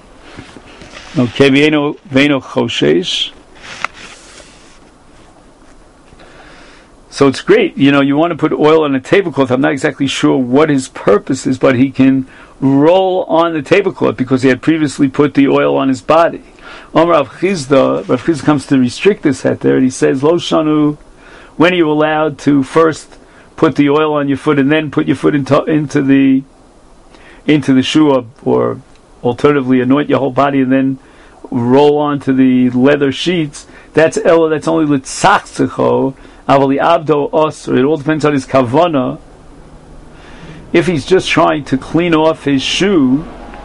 A: Okay, v'eno v'eno choshesh. So it's great, you know, you want to put oil on a tablecloth. I'm not exactly sure what his purpose is, but he can roll on the tablecloth because he had previously put the oil on his body. Omar Rav Chizda, Rav Chizda comes to restrict this heter, and he says, Lo shanu, when are you allowed to first put the oil on your foot and then put your foot into, into the into the shoe, or, or alternatively anoint your whole body and then roll onto the leather sheets? That's Ella, that's only Litzachzecho, Avali Abdo Osr. It all depends on his kavana. If he's just trying to clean off his shoe,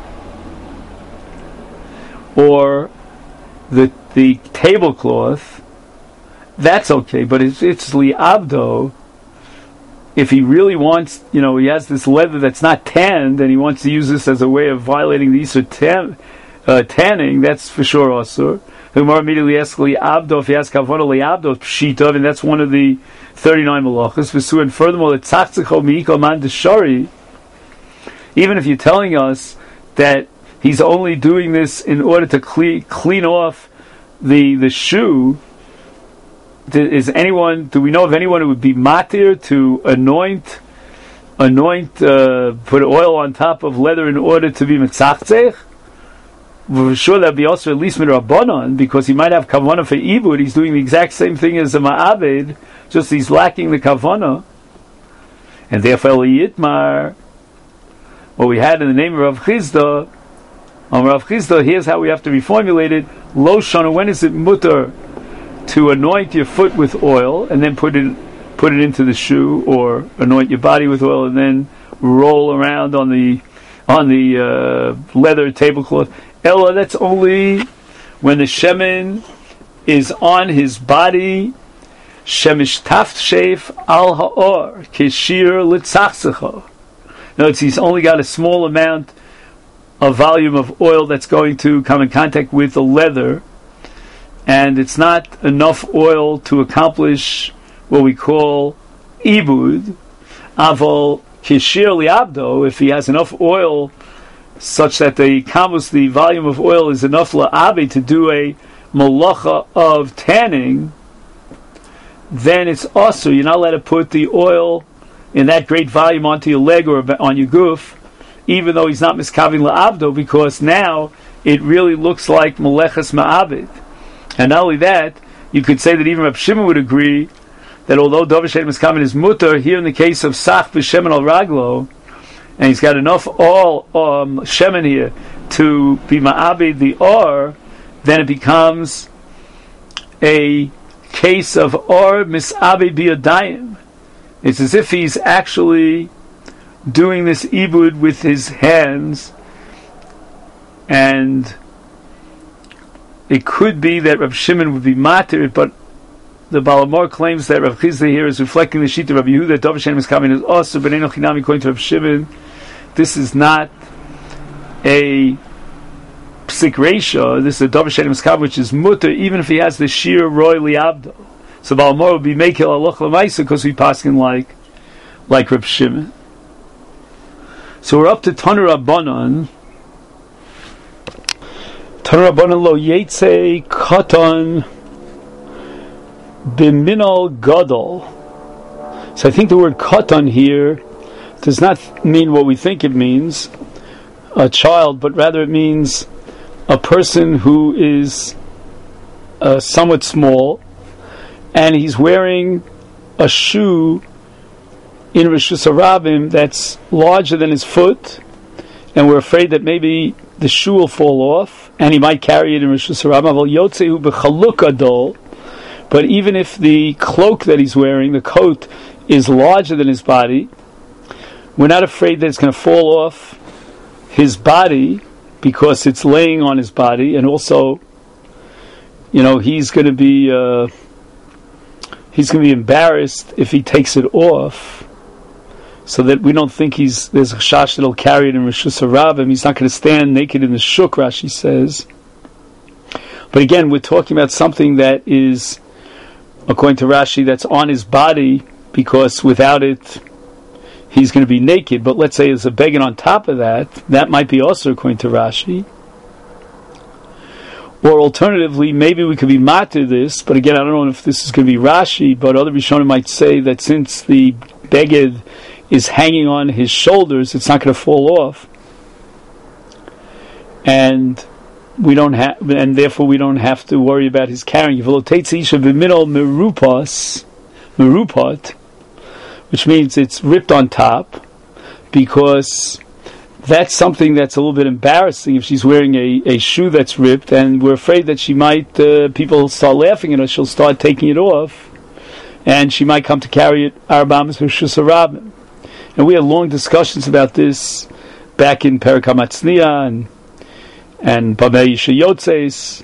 A: or the the tablecloth, that's okay. But it's, it's li'abdo. If he really wants, you know, he has this leather that's not tanned, and he wants to use this as a way of violating the Isur tan, uh, tanning, that's for sure also. The Gemara immediately asks li'abdo, if he has kavana li'abdo pshita, and that's one of the thirty-nine malachas. And furthermore, the tzachzecho mi'ikol man deshari, even if you're telling us that he's only doing this in order to clean, clean off the the shoe, is anyone? Do we know of anyone who would be matir to anoint, anoint, uh, put oil on top of leather in order to be mitzachzech? For sure, that'd be also at least midrabanan, because he might have kavanah for ibud. He's doing the exact same thing as a ma'abed, just he's lacking the kavanah, and therefore yitmar. What we had in the name of Rav Chizda, on Rav Chizda, here's how we have to reformulate it. Lo shana, when is it mutter to anoint your foot with oil and then put it put it into the shoe, or anoint your body with oil and then roll around on the on the uh, leather tablecloth? Ella, that's only when the shemen is on his body. Shemish taft sheif al ha'or keshir litzachzecho. No, it's he's only got a small amount, a volume of oil that's going to come in contact with the leather, and it's not enough oil to accomplish what we call ibud. Aval kishir liabdo, if he has enough oil such that the kamus, the volume of oil is enough la'abe to do a malacha of tanning, then it's also, you're not allowed to put the oil in that great volume onto your leg or on your goof, even though he's not miskavin la'abdo, because now it really looks like meleches ma'abed. And not only that, you could say that even Reb Shimon would agree that although Dover Shem miskavin is mutter, here in the case of Sach b'Shemen al Raglo, and he's got enough all um, Shemen here to be ma'abed the or, then it becomes a case of or misabed biyadayim. It's as if he's actually doing this ibud with his hands, and it could be that Rav Shimon would be matir, but the Balamor claims that Rav Chizda here is reflecting the sheet of Rav Yehuda that Dov Hashem is coming as also, but Enoch Hinami according to Rav Shimon. This is not a psik reisha. This is a Dov Hashem is coming, which is mutter, even if he has the shir roy liabdo. So Balamor would be mekil aloch l'maisa because we paskin like like Rav Shimon. So we're up to Tanur Rabbanan. Tanur Rabbanan lo yetze katan b'minol gadol. So I think the word katan here does not mean what we think it means, a child, but rather it means a person who is uh, somewhat small, and he's wearing a shoe in Rosh Hashanah that's larger than his foot, and we're afraid that maybe the shoe will fall off, and he might carry it in Rosh Hashanah. But even if the cloak that he's wearing, the coat, is larger than his body, we're not afraid that it's going to fall off his body because it's laying on his body, and also, you know, he's going to be uh, he's going to be embarrassed if he takes it off. So that we don't think he's there's a chash that'll carry it in Rosh Hashanah. He's not going to stand naked in the shuk, Rashi says. But again, we're talking about something that is, according to Rashi, that's on his body, because without it, he's going to be naked. But let's say there's a begging on top of that, that might be also according to Rashi. Or alternatively, maybe we could be matir this, but again, I don't know if this is going to be Rashi, but other Rishonim might say that since the beged is hanging on his shoulders, it's not going to fall off. And we don't have, and therefore we don't have to worry about his carrying. Which means it's ripped on top, because that's something that's a little bit embarrassing if she's wearing a, a shoe that's ripped, and we're afraid that she might, uh, people start laughing at her, she'll start taking it off, and she might come to carry it Arbamas Rishus Harabim. And we had long discussions about this back in Perek HaMatzniah and and Bamei Yotzes.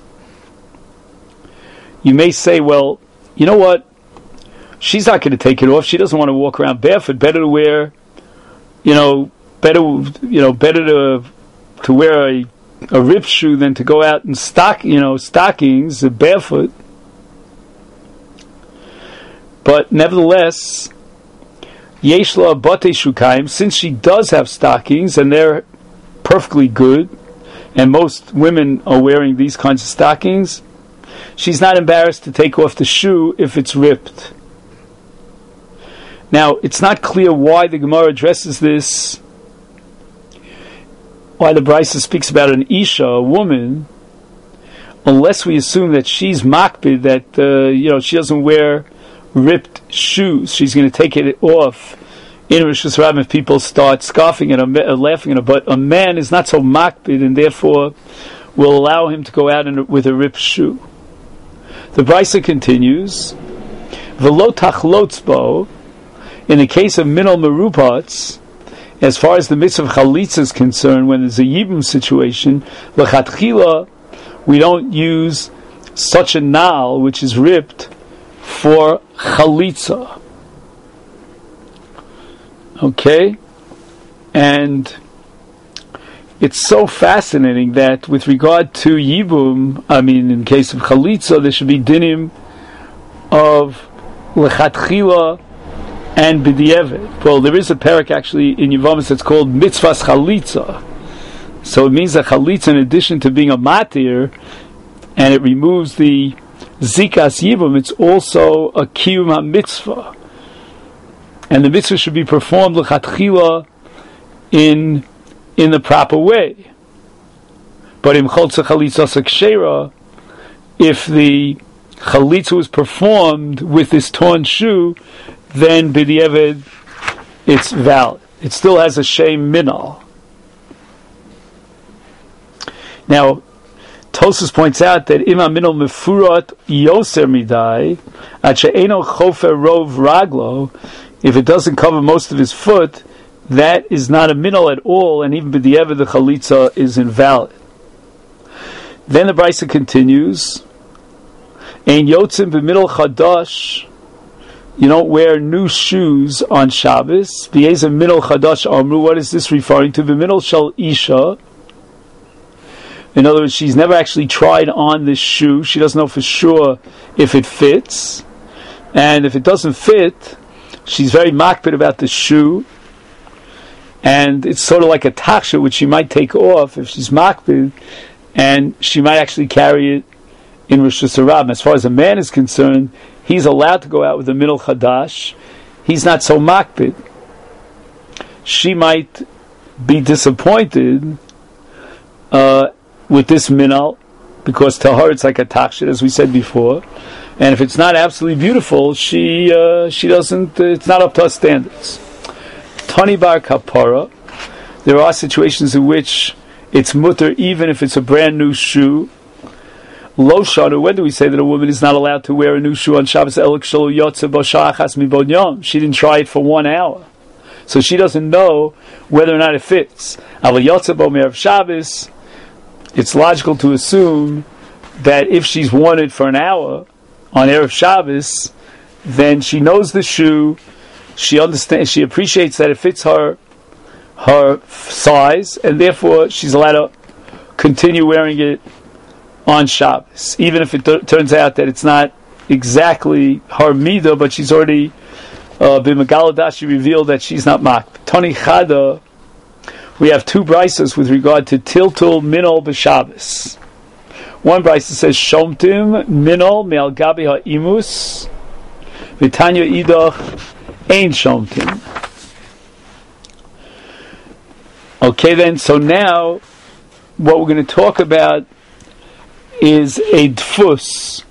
A: You may say, well, you know what? She's not going to take it off. She doesn't want to walk around barefoot. Better to wear, you know, better, you know, better to to wear a a ripped shoe than to go out in stock, you know, stockings barefoot. But nevertheless, Yeshla Bate Shukaim, since she does have stockings and they're perfectly good, and most women are wearing these kinds of stockings, she's not embarrassed to take off the shoe if it's ripped. Now, it's not clear why the Gemara addresses this, why the Brisa speaks about an Isha, a woman, unless we assume that she's makbid, that uh, you know, she doesn't wear ripped shoes. She's going to take it off in Rishus Harabim if people start scoffing at her, uh, laughing at her. But a man is not so makbid, and therefore will allow him to go out in, with a ripped shoe. The Brisa continues, V'lo tachlotzbo, in the case of minol merupats, as far as the mitzvah of chalitza is concerned, when there's a yibum situation, l'chatchila, we don't use such a nal which is ripped for chalitza. Okay? And it's so fascinating that with regard to yibum, I mean, in case of chalitza, there should be dinim of lechatchila and b'di'evet. Well, there is a parak actually in Yevamos that's called mitzvahs chalitza. So it means that chalitza, in addition to being a matir, and it removes the zikas yibum, it's also a kiyum ha-mitzvah. And the mitzvah should be performed lechatchila in in the proper way. But in cholza chalitza sakshera, if the chalitza was performed with this torn shoe, then b'di'evet it's valid. It still has a shem minal. Now, Tosfos points out that ima minal mefurat yoser midai at she'eno chofer rov raglo, if it doesn't cover most of his foot, that is not a minal at all, and even b'di'evet the chalitza is invalid. Then the Brisa continues, ein yotzim b'minal chadash, you don't wear new shoes on Shabbos. B'yezem minal chadash amru, what is this referring to? B'minal shal isha, in other words, she's never actually tried on this shoe. She doesn't know for sure if it fits. And if it doesn't fit, she's very makbid about the shoe. And it's sort of like a taksha, which she might take off if she's makbid. And she might actually carry it in Rishus Harabim. As far as a man is concerned, he's allowed to go out with a minal chadash. He's not so makbid. She might be disappointed uh, with this minal, because to her it's like a takshit, as we said before, and if it's not absolutely beautiful, she uh, she doesn't. Uh, it's not up to her standards. Tani bar kapara. There are situations in which it's mutter even if it's a brand new shoe. Lo shanu. When do we say that a woman is not allowed to wear a new shoe on Shabbos? Elik shelo yotze b'shachas mibon yom. She didn't try it for one hour, so she doesn't know whether or not it fits. Aval yotze bo me'erev Shabbos. It's logical to assume that if she's worn it for an hour on Erev Shabbos, then she knows the shoe, she understands, she appreciates that it fits her her size, and therefore she's allowed to continue wearing it on Shabbos, even if it t- turns out that it's not exactly her midah, but she's already uh, been megaladash, she revealed that she's not mak. Tani chada. We have two brises with regard to tiltul minol b'Shabbos. One brisa says shomtim minol me'al gabi ha'imus, v'tanya idach ein shomtim. Okay, then, so now what we're going to talk about is a dfus.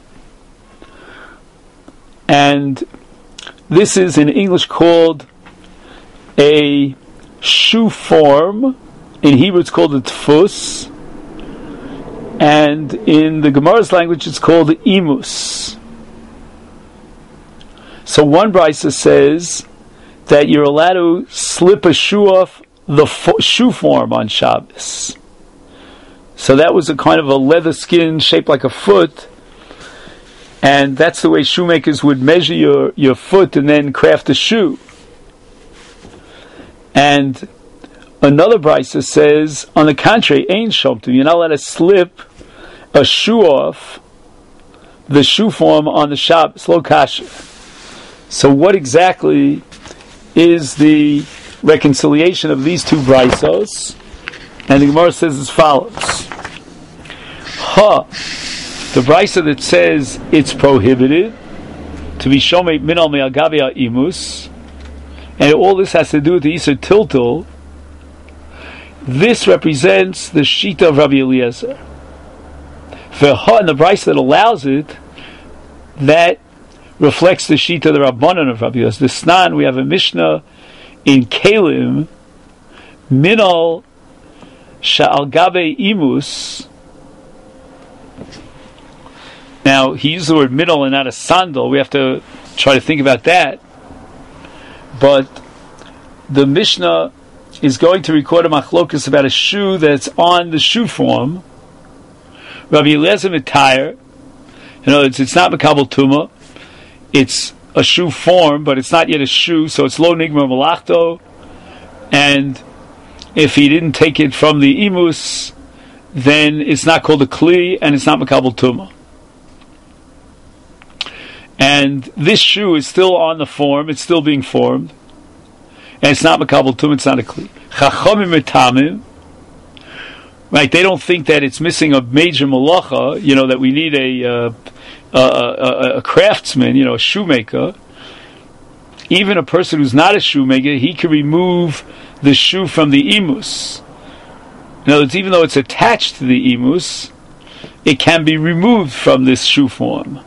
A: And this is in English called a shoe form. In Hebrew it's called a tfus. And in the Gemara's language it's called imus. So one brisa says that you're allowed to slip a shoe off the fo- shoe form on Shabbos. So that was a kind of a leather skin shaped like a foot, and that's the way shoemakers would measure your, your foot and then craft a shoe. And another brisa says, on the contrary, ein shomtim, you're not allowed to slip a shoe off the shoe form on the Shabbos, lo kasher. So what exactly is the reconciliation of these two brisos? And the Gemara says as follows. Ha, the brisa that says it's prohibited to be shomei minal me'al gabi ha'imus, and all this has to do with the Isur Tiltul, this represents the Shita of Rabbi Eliezer. V'ha, and the brisa that allows it, that reflects the Shita of the Rabbanan of Rabbi Eliezer. The Snan, we have a Mishnah in Kalim, minal sha'al gabe imus. Now, he used the word minal and not a sandal. We have to try to think about that. But the Mishnah is going to record a machlokus about a shoe that's on the shoe form. Rabbi Eliezer Mitayr, in other words, it's not Mekabel Tumah, it's a shoe form, but it's not yet a shoe, so it's lo nigmar malachto, and if he didn't take it from the imus, then it's not called a kli, and it's not Mekabel Tumah. And this shoe is still on the form, it's still being formed, and it's not Mekabel Tumah, it's not a kli. Chachamim etamim, right, they don't think that it's missing a major malacha, you know, that we need a... Uh, A, a, a craftsman, you know, a shoemaker. Even a person who's not a shoemaker, he can remove the shoe from the imus. In other words, even though it's attached to the imus, it can be removed from this shoe form.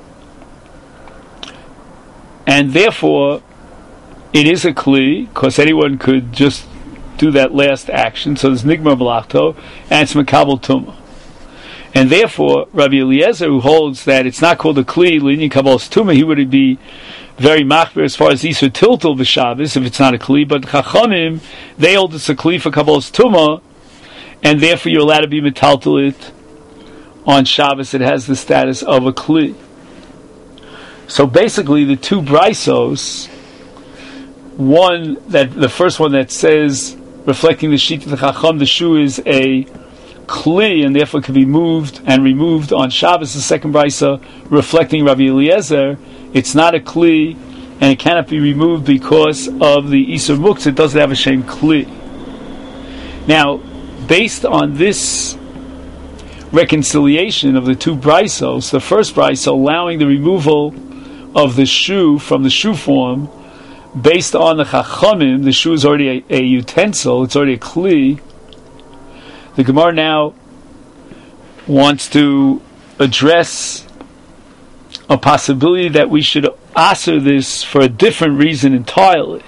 A: And therefore, it is a kli, because anyone could just do that last action. So there's nigmar malachto, and it's mekabel tumah. And therefore, Rabbi Eliezer, who holds that it's not called a kli, linyan kabbalas tumah, he would be very machmir as far as Isur Tiltul b'Shabbos if it's not a kli. But Chachamim, they hold it's a kli for kabbalas tumah, and therefore you're allowed to be metaltal it on Shabbos. It has the status of a kli. So basically, the two brisos, one that the first one that says, reflecting the sheet of the Chacham, the shoe is a kli and therefore can be moved and removed on Shabbos. The second brisa reflecting Rabbi Eliezer, it's not a kli and it cannot be removed because of the Isur Muktzah. It doesn't have a shem kli. Now, based on this reconciliation of the two brisos, the first brisa allowing the removal of the shoe from the shoe form, based on the Chachamim, the shoe is already a, a utensil, it's already a kli. The Gemara now wants to address a possibility that we should answer this for a different reason entirely.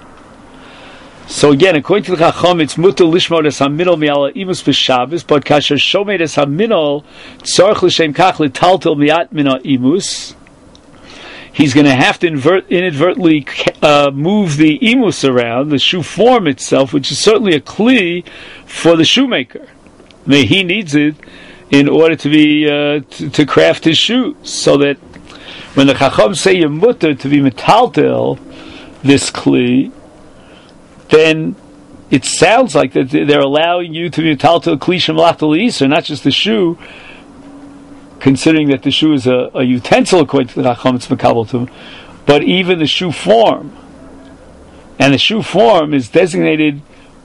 A: So again, according to the Chacham, it's mutar lishmor es haminol mi'ala imus b'Shabbos, but kasher shomed es haminol tzarich l'shem kach l'taltel mi'at mina imus. He's going to have to invert, inadvertently uh, move the imus around, the shoe form itself, which is certainly a kli for the shoemaker. I mean, he needs it in order to be uh, to, to craft his shoes, so that when the Chacham say you're mutter to be metaltel this kli, then it sounds like that they're allowing you to be metaltel kli shemlach l'isur, not just the shoe. Considering that the shoe is a, a utensil according to the Chacham, it's mekabel tumah, but even the shoe form, and the shoe form is designated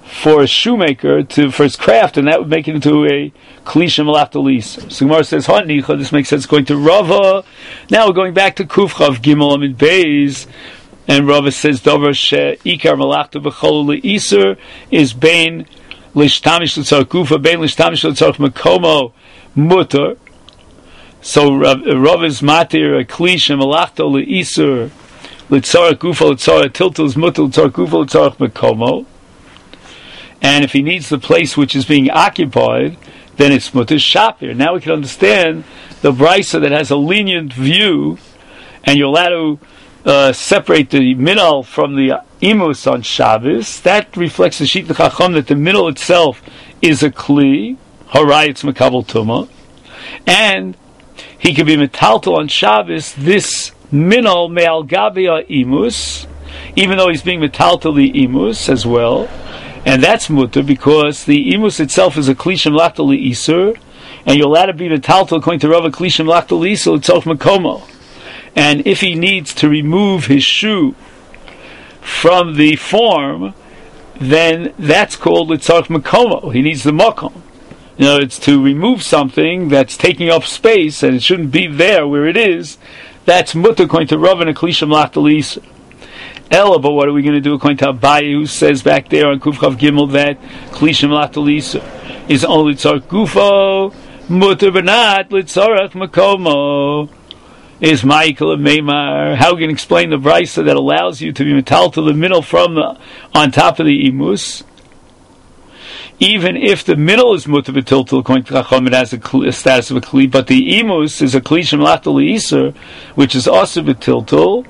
A: for a shoemaker to for his craft, and that would make it into a kli shemalachta l'isur. So Gemara says, "Hanicha." This makes sense. Going to Rava. Now we're going back to Kufchav Gimel Amid Beis, and Rava says, "Davar she ikar malachta b'chol l'isur is bein lishtamish l'tzarich gufa, bein lishtamish l'tzarich makomo mutar." So Rav is matir a kli shemalachta l'isur l'tzarich gufa l'tzarich tiltul is mutar l'tzarich gufa l'tzarich makomo. And if he needs the place which is being occupied, then it's mutar shapir. Now we can understand the brisa that has a lenient view, and you're allowed to uh, separate the minal from the imus on Shabbos. That reflects the shita chacham that the minal itself is a kli, harayitz makabel tuma, and he can be metaltal on Shabbos this minal me'al gabia imus, even though he's being metaltal the imus as well. And that's mutter because the imus itself is a kli shemalachta l'isur, and you're allowed to be metaltal according to Rava kli shemalachta l'isur l'tzorch makomo. And if he needs to remove his shoe from the form, then that's called l'tzorch makomo. He needs the makom. You know, it's to remove something that's taking up space and it shouldn't be there where it is. That's mutter according to Rava and a kli shemalachta l'isur. Ella, but what are we going to do according to Abaye, who says back there on Kufchav Gimel that Kli Shemalachta l'isur is only Tzarech Gufo, Mutter B'nat L'Tzarech Makomo. Is Michael of Meimar. How we can explain the brisa that allows you to be metal to the middle from the, on top of the imus, even if the middle is Mutter B'tiltul, according to Chacham, it has a, kli, a status of a Kli, but the imus is a Kli Shemalachta l'isur, which is also B'tiltul,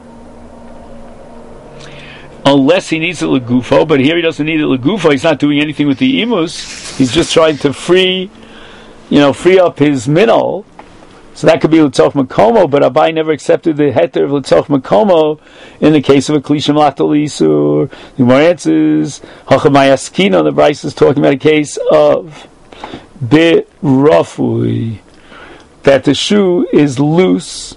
A: unless he needs it legufo, but here he doesn't need it legufo. He's not doing anything with the imus. He's just trying to free, you know, free up his minol. So that could be l'tzoch makomo, but Abai never accepted the heter of l'tzoch makomo in the case of a kli shemalachta l'isur. The Gemara answers, hachamayaskina, the Bryce is talking about a case of birafui, that the shoe is loose.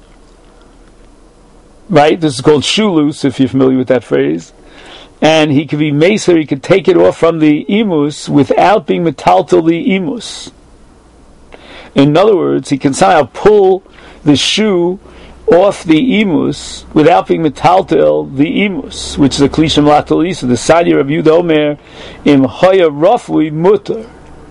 A: Right? This is called shoe loose, if you're familiar with that phrase. And he could be meser, he could take it off from the imus without being metaltal the imus. In other words, he can somehow pull the shoe off the imus without being metaltal the imus, which is a kli shemalachta l'isur. The Sadi Rabbi Yehuda Omer, im hoya rafui mutter.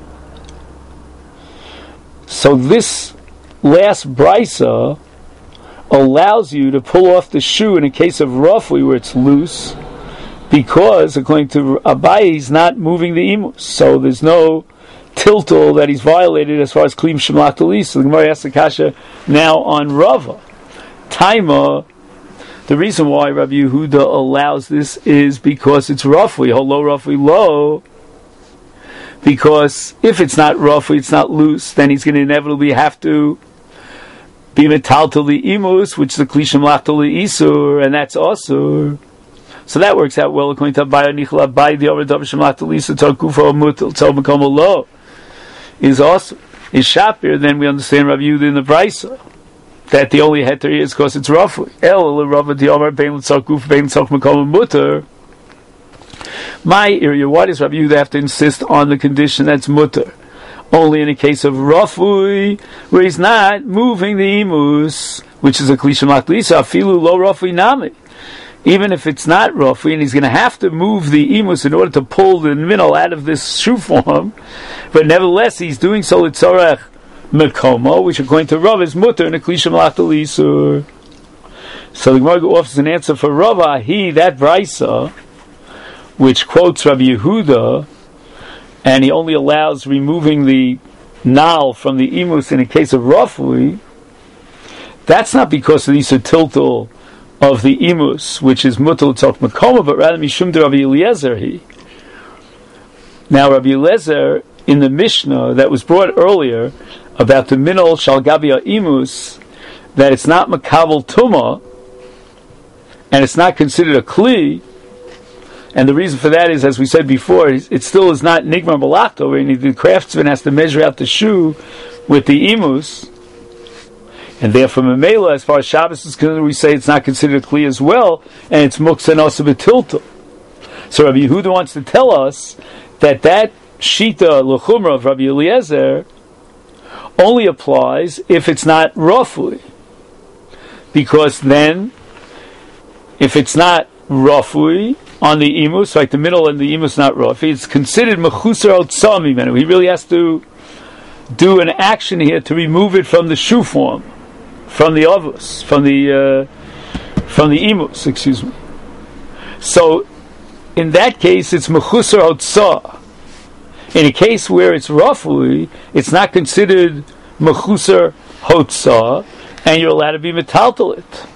A: So this last brisa allows you to pull off the shoe in a case of rafui where it's loose, because according to Abaye he's not moving the imus, so there's no tiltul that he's violated as far as kli shemalachta l'isur. So the Gemara asks the kasha now on Rava. Taima, the reason why Rabbi Yehuda allows this is because it's rafui, holo rafui lo. Because if it's not rafui, it's not loose, then he's going to inevitably have to be metal to the imus, which is the kli shemalachta l'isur, and that's also. So that works out well according to Abaye Nichla Abaye the over davar shemalachta l'isur tar kufa mutal tar makomo lo is also is shapir. Then we understand Rabbi Yehuda in the brisa that the only heter is because it's rafui. El Rava the over bein tar kufa bein tar makomo mutar. My area, why does Rabbi Yehuda have to insist on the condition that's mutar? Only in a case of rafui, where he's not moving the imus, which is a kli shemalachta l'isur, afilu lo rafui nami. Even if it's not rafui, and he's going to have to move the imus in order to pull the minol out of this shoe form, but nevertheless he's doing so l'tzorech makomo, which according to Rav is mutar in a kli shemalachta l'isur. So the Gemara offers an answer for Rava. He, that brisa, which quotes Rabbi Yehuda, and he only allows removing the nal from the imus in a case of rafui, that's not because of the tiltul of the imus, which is mutal tzok makoma, but rather mishum de Rabbi Eliezer he. Now Rabbi Eliezer, in the Mishnah that was brought earlier about the minol shal gabia imus, that it's not makabel tuma, and it's not considered a kli. And the reason for that is, as we said before, it still is not nigmar malachto, where the craftsman has to measure out the shoe with the imus, and therefore memela, as far as Shabbos is concerned, we say it's not considered a kli as well, and it's muktzah also betiltul. So Rabbi Yehuda wants to tell us that that shita l'chumra of Rabbi Eliezer only applies if it's not rafui, because then, if it's not rafui on the imus, like the middle and the imus not rafui, it's considered mechusar al tzami menu. He really has to do an action here to remove it from the shoe form, from the avos, from the uh, from the imus. Excuse me. So, in that case, it's mechusar al tzah. In a case where it's rafui, it's not considered mechusar hotzah, and you're allowed to be metaltal it.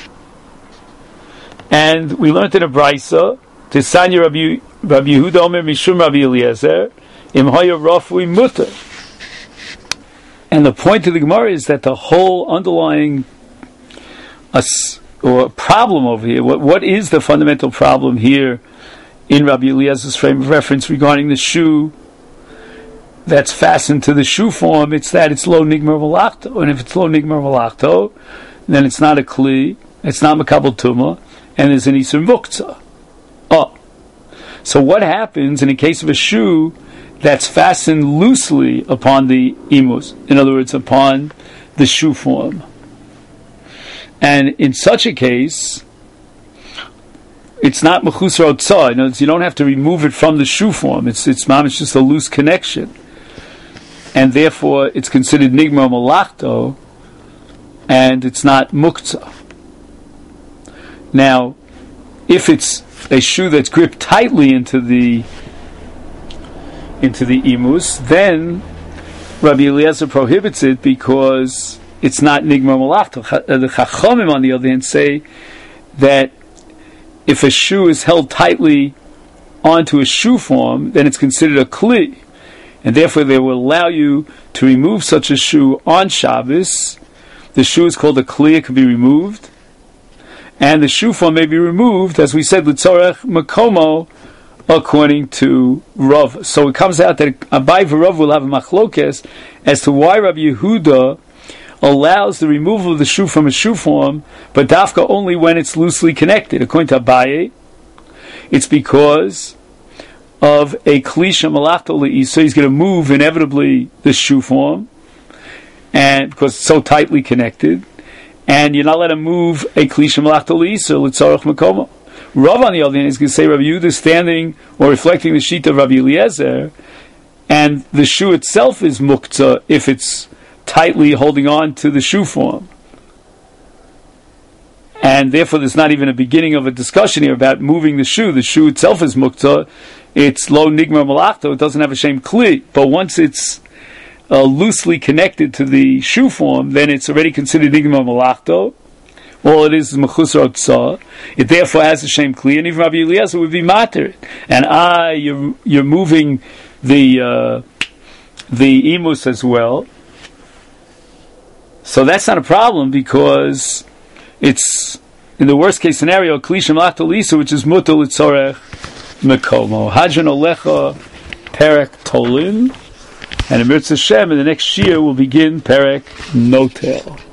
A: And we learned in a brisa, Tisanya Rabbi Rabbi Yehuda Omer Mishum Rabbi Eliezer, Im Haya Rafui Mutter. And the point of the Gemara is that the whole underlying uh, or problem over here, what what is the fundamental problem here in Rabbi Eliezer's frame of reference regarding the shoe that's fastened to the shoe form? It's that it's lo nigmar v'lachto, and if it's lo nigmar v'lachto, then it's not a kli, it's not makabel tuma, and there's an isur muktzah. Oh, so what happens in a case of a shoe that's fastened loosely upon the imus? In other words, upon the shoe form. And in such a case, it's not mechusar otzah. In other words, you don't have to remove it from the shoe form. It's it's mamish just a loose connection, and therefore it's considered nigmar malachto, and it's not muktzah. Now, if it's a shoe that's gripped tightly into the into the imus, then Rabbi Eliezer prohibits it because it's not nigmar malachto. The Chachamim, on the other hand, say that if a shoe is held tightly onto a shoe form, then it's considered a kli, and therefore they will allow you to remove such a shoe on Shabbos. The shoe is called a kli; it can be removed, and the shoe form may be removed, as we said, l'tzorech makomo, according to Rav. So it comes out that Abai v'Rav will have a machlokes as to why Rabbi Yehuda allows the removal of the shoe from a shoe form, but dafka only when it's loosely connected. According to Abaye, it's because of a klisha malachto le'is, so he's going to move inevitably the shoe form, and because it's so tightly connected, and you're not allowed to move a klisha malachto le'is or l'tzorech makomo. Rav, on the other hand, is going to say Rabbi Yehuda is standing or reflecting the sheet of Rabbi Eliezer, and the shoe itself is muktzah if it's tightly holding on to the shoe form. And therefore there's not even a beginning of a discussion here about moving the shoe. The shoe itself is muktzah. It's lo nigmar malachto. It doesn't have a shem kli. But once it's uh, loosely connected to the shoe form, then it's already considered nigmar malachto. All it is is mechusar otzah. It therefore has a shem kli, and even Rabbi Eliezer would be matir. And ah, you're, you're moving the uh, the imus as well. So that's not a problem, because it's, in the worst case scenario, klisha malachto lisa, which is mutar l'tzorech mekomo. Hadran olecha perek tolin, and in Mirza Hashem, in the next shir, will begin perek notel.